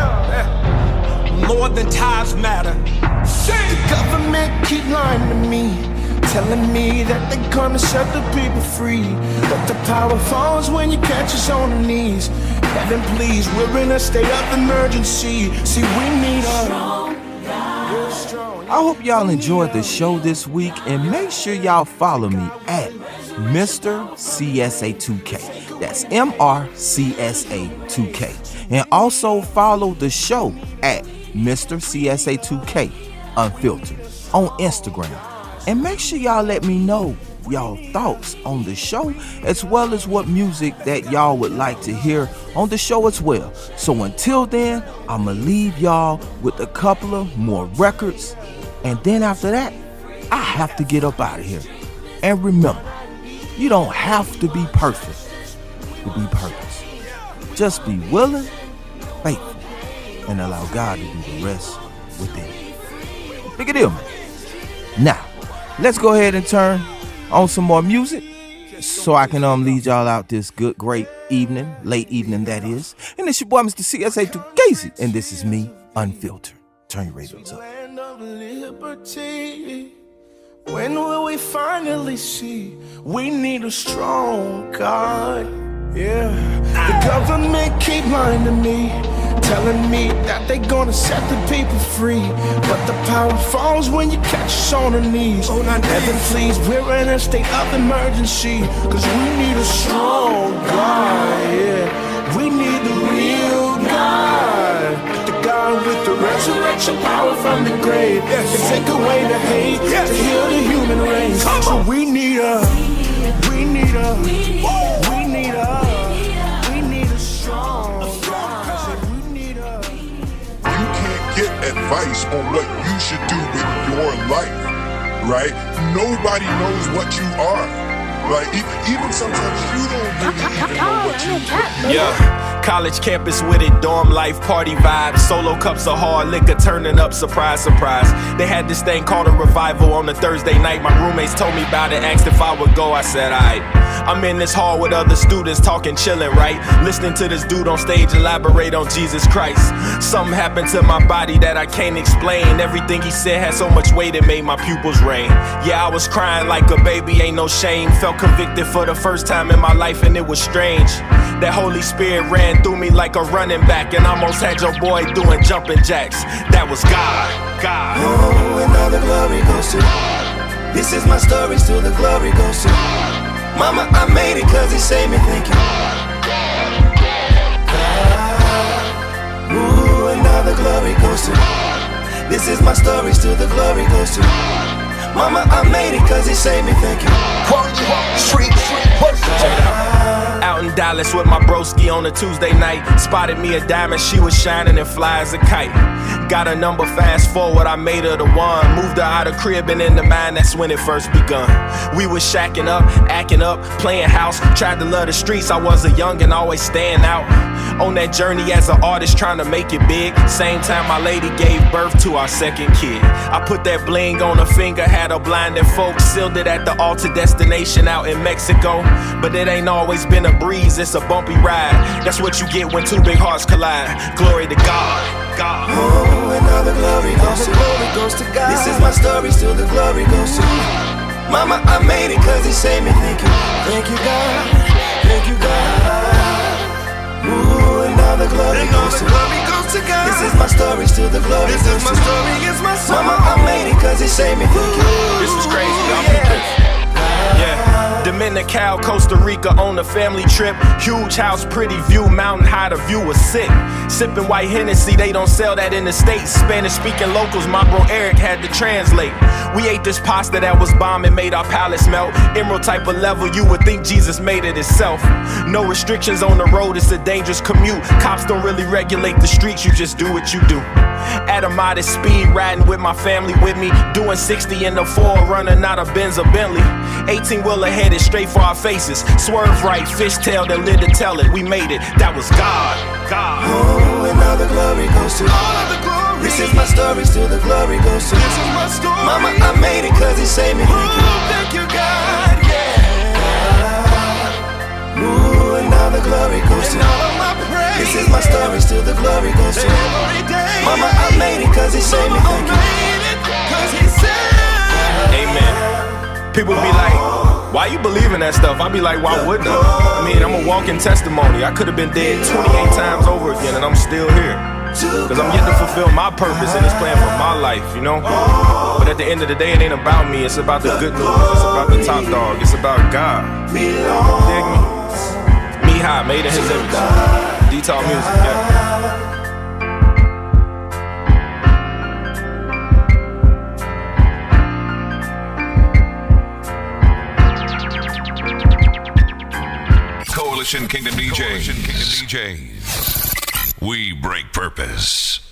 more than times matter. The government keep lying to me, telling me that they come to set the people free. But the power falls when you catch us on the knees. Heaven please, we're in a state of emergency. See, we need a I hope y'all enjoyed the show this week, and make sure y'all follow me at Mr. CSA2K. That's MRCSA2K. And also follow the show at Mr. CSA2K Unfiltered on Instagram. And make sure y'all let me know y'all thoughts on the show, as well as what music that y'all would like to hear on the show as well. So until then, I'ma leave y'all with a couple of more records, and then after that, I have to get up out of here. And remember, you don't have to be perfect to be purpose. Just be willing, faithful, and allow God to do the rest within you. Big a deal, man. Now, let's go ahead and turn on some more music so I can lead y'all out this good, great evening, late evening that is. And it's your boy, Mr. CSA2Casey, and this is me, Unfiltered. Turn your radios up. Land of liberty. When will we finally see we need a strong God? Yeah, the government keep lying to me, telling me that they gonna set the people free, but the power falls when you catch us on our knees. Oh, now heaven please, we're in a state of emergency, cause we need a strong God. Yeah, we need the real God, the God with the resurrection power from the grave, to take away the hate, to heal the human race. So we need a strong God. You can't get advice on what you should do with your life, right? Nobody knows what you are. Like, even sometimes you don't really even know what you do. Yeah, college campus with it, dorm life, party vibes, solo cups of hard liquor turning up, surprise, surprise. They had this thing called a revival on a Thursday night. My roommates told me about it, asked if I would go. I said, alright. I'm in this hall with other students talking, chilling, right? Listening to this dude on stage elaborate on Jesus Christ. Something happened to my body that I can't explain. Everything he said had so much weight it made my pupils rain. Yeah, I was crying like a baby, ain't no shame. Felt convicted for the first time in my life and it was strange. That Holy Spirit ran through me like a running back and almost had your boy doing jumping jacks. That was God. Oh, and all the glory goes to God. This is my story, still the glory goes to God. Mama, I made it cause he saved me, thank you. God. Ooh, and all the glory goes to God. This is my story, still the glory goes to God. Mama, I made it cause he saved me, thank you. Out in Dallas with my broski on a Tuesday night. Spotted me a diamond, she was shining and fly as a kite. Got a number, fast forward, I made her the one. Moved her out of crib and in the mind, that's when it first begun. We was shacking up, acting up, playing house. Tried to love the streets, I was a young and always staying out. On that journey as an artist trying to make it big. Same time my lady gave birth to our second kid. I put that bling on her finger, had her blinded folks. Sealed it at the altar destination out in Mexico. But it ain't always been a breeze, it's a bumpy ride. That's what you get when two big hearts collide. Glory to God. Oh, and all the glory goes to God. This is my story, still the glory goes to God. Mama, I made it cause he saved me, thank you. Thank you, God. Thank you, God. Ooh, and all the glory goes to God. This is my story, still the glory goes to God. This is my story, it's my song. Mama, I made it cause he saved me, thank you. This is crazy, y'all peep this. Yeah, Dominical, Costa Rica on a family trip. Huge house, pretty view, mountain high, the view was sick. Sipping white Hennessy, they don't sell that in the States. Spanish speaking locals, my bro Eric had to translate. We ate this pasta that was bomb and made our palates melt. Emerald type of level, you would think Jesus made it himself. No restrictions on the road, it's a dangerous commute. Cops don't really regulate the streets, you just do what you do. At a modest speed, riding with my family with me. Doing 60 in the 4Runner, not a Benz or Bentley. 18-wheeler headed straight for our faces. Swerve right, fishtail that lived to tell it. We made it, that was God. Oh, and all the glory goes to God. This is my story, still the glory goes to God. Mama, I made it cause he saved me, thank you. Thank you, God, yeah. Ooh, and all the glory goes to God. This is my story, still the glory goes to God. Mama, I made it cause he saved me, thank you. Amen. People be like, why you believe in that stuff? I be like, why wouldn't I? I mean, I'm a walking testimony. I could have been dead 28 times over again and I'm still here. Cause I'm yet to fulfill my purpose and it's plan for my life, you know? But at the end of the day, it ain't about me. It's about the good news. It's about the top dog. It's about God. Dig me? Me high, made in his image. D-Talk music, yeah. Coalition Kingdom DJs. We break purpose.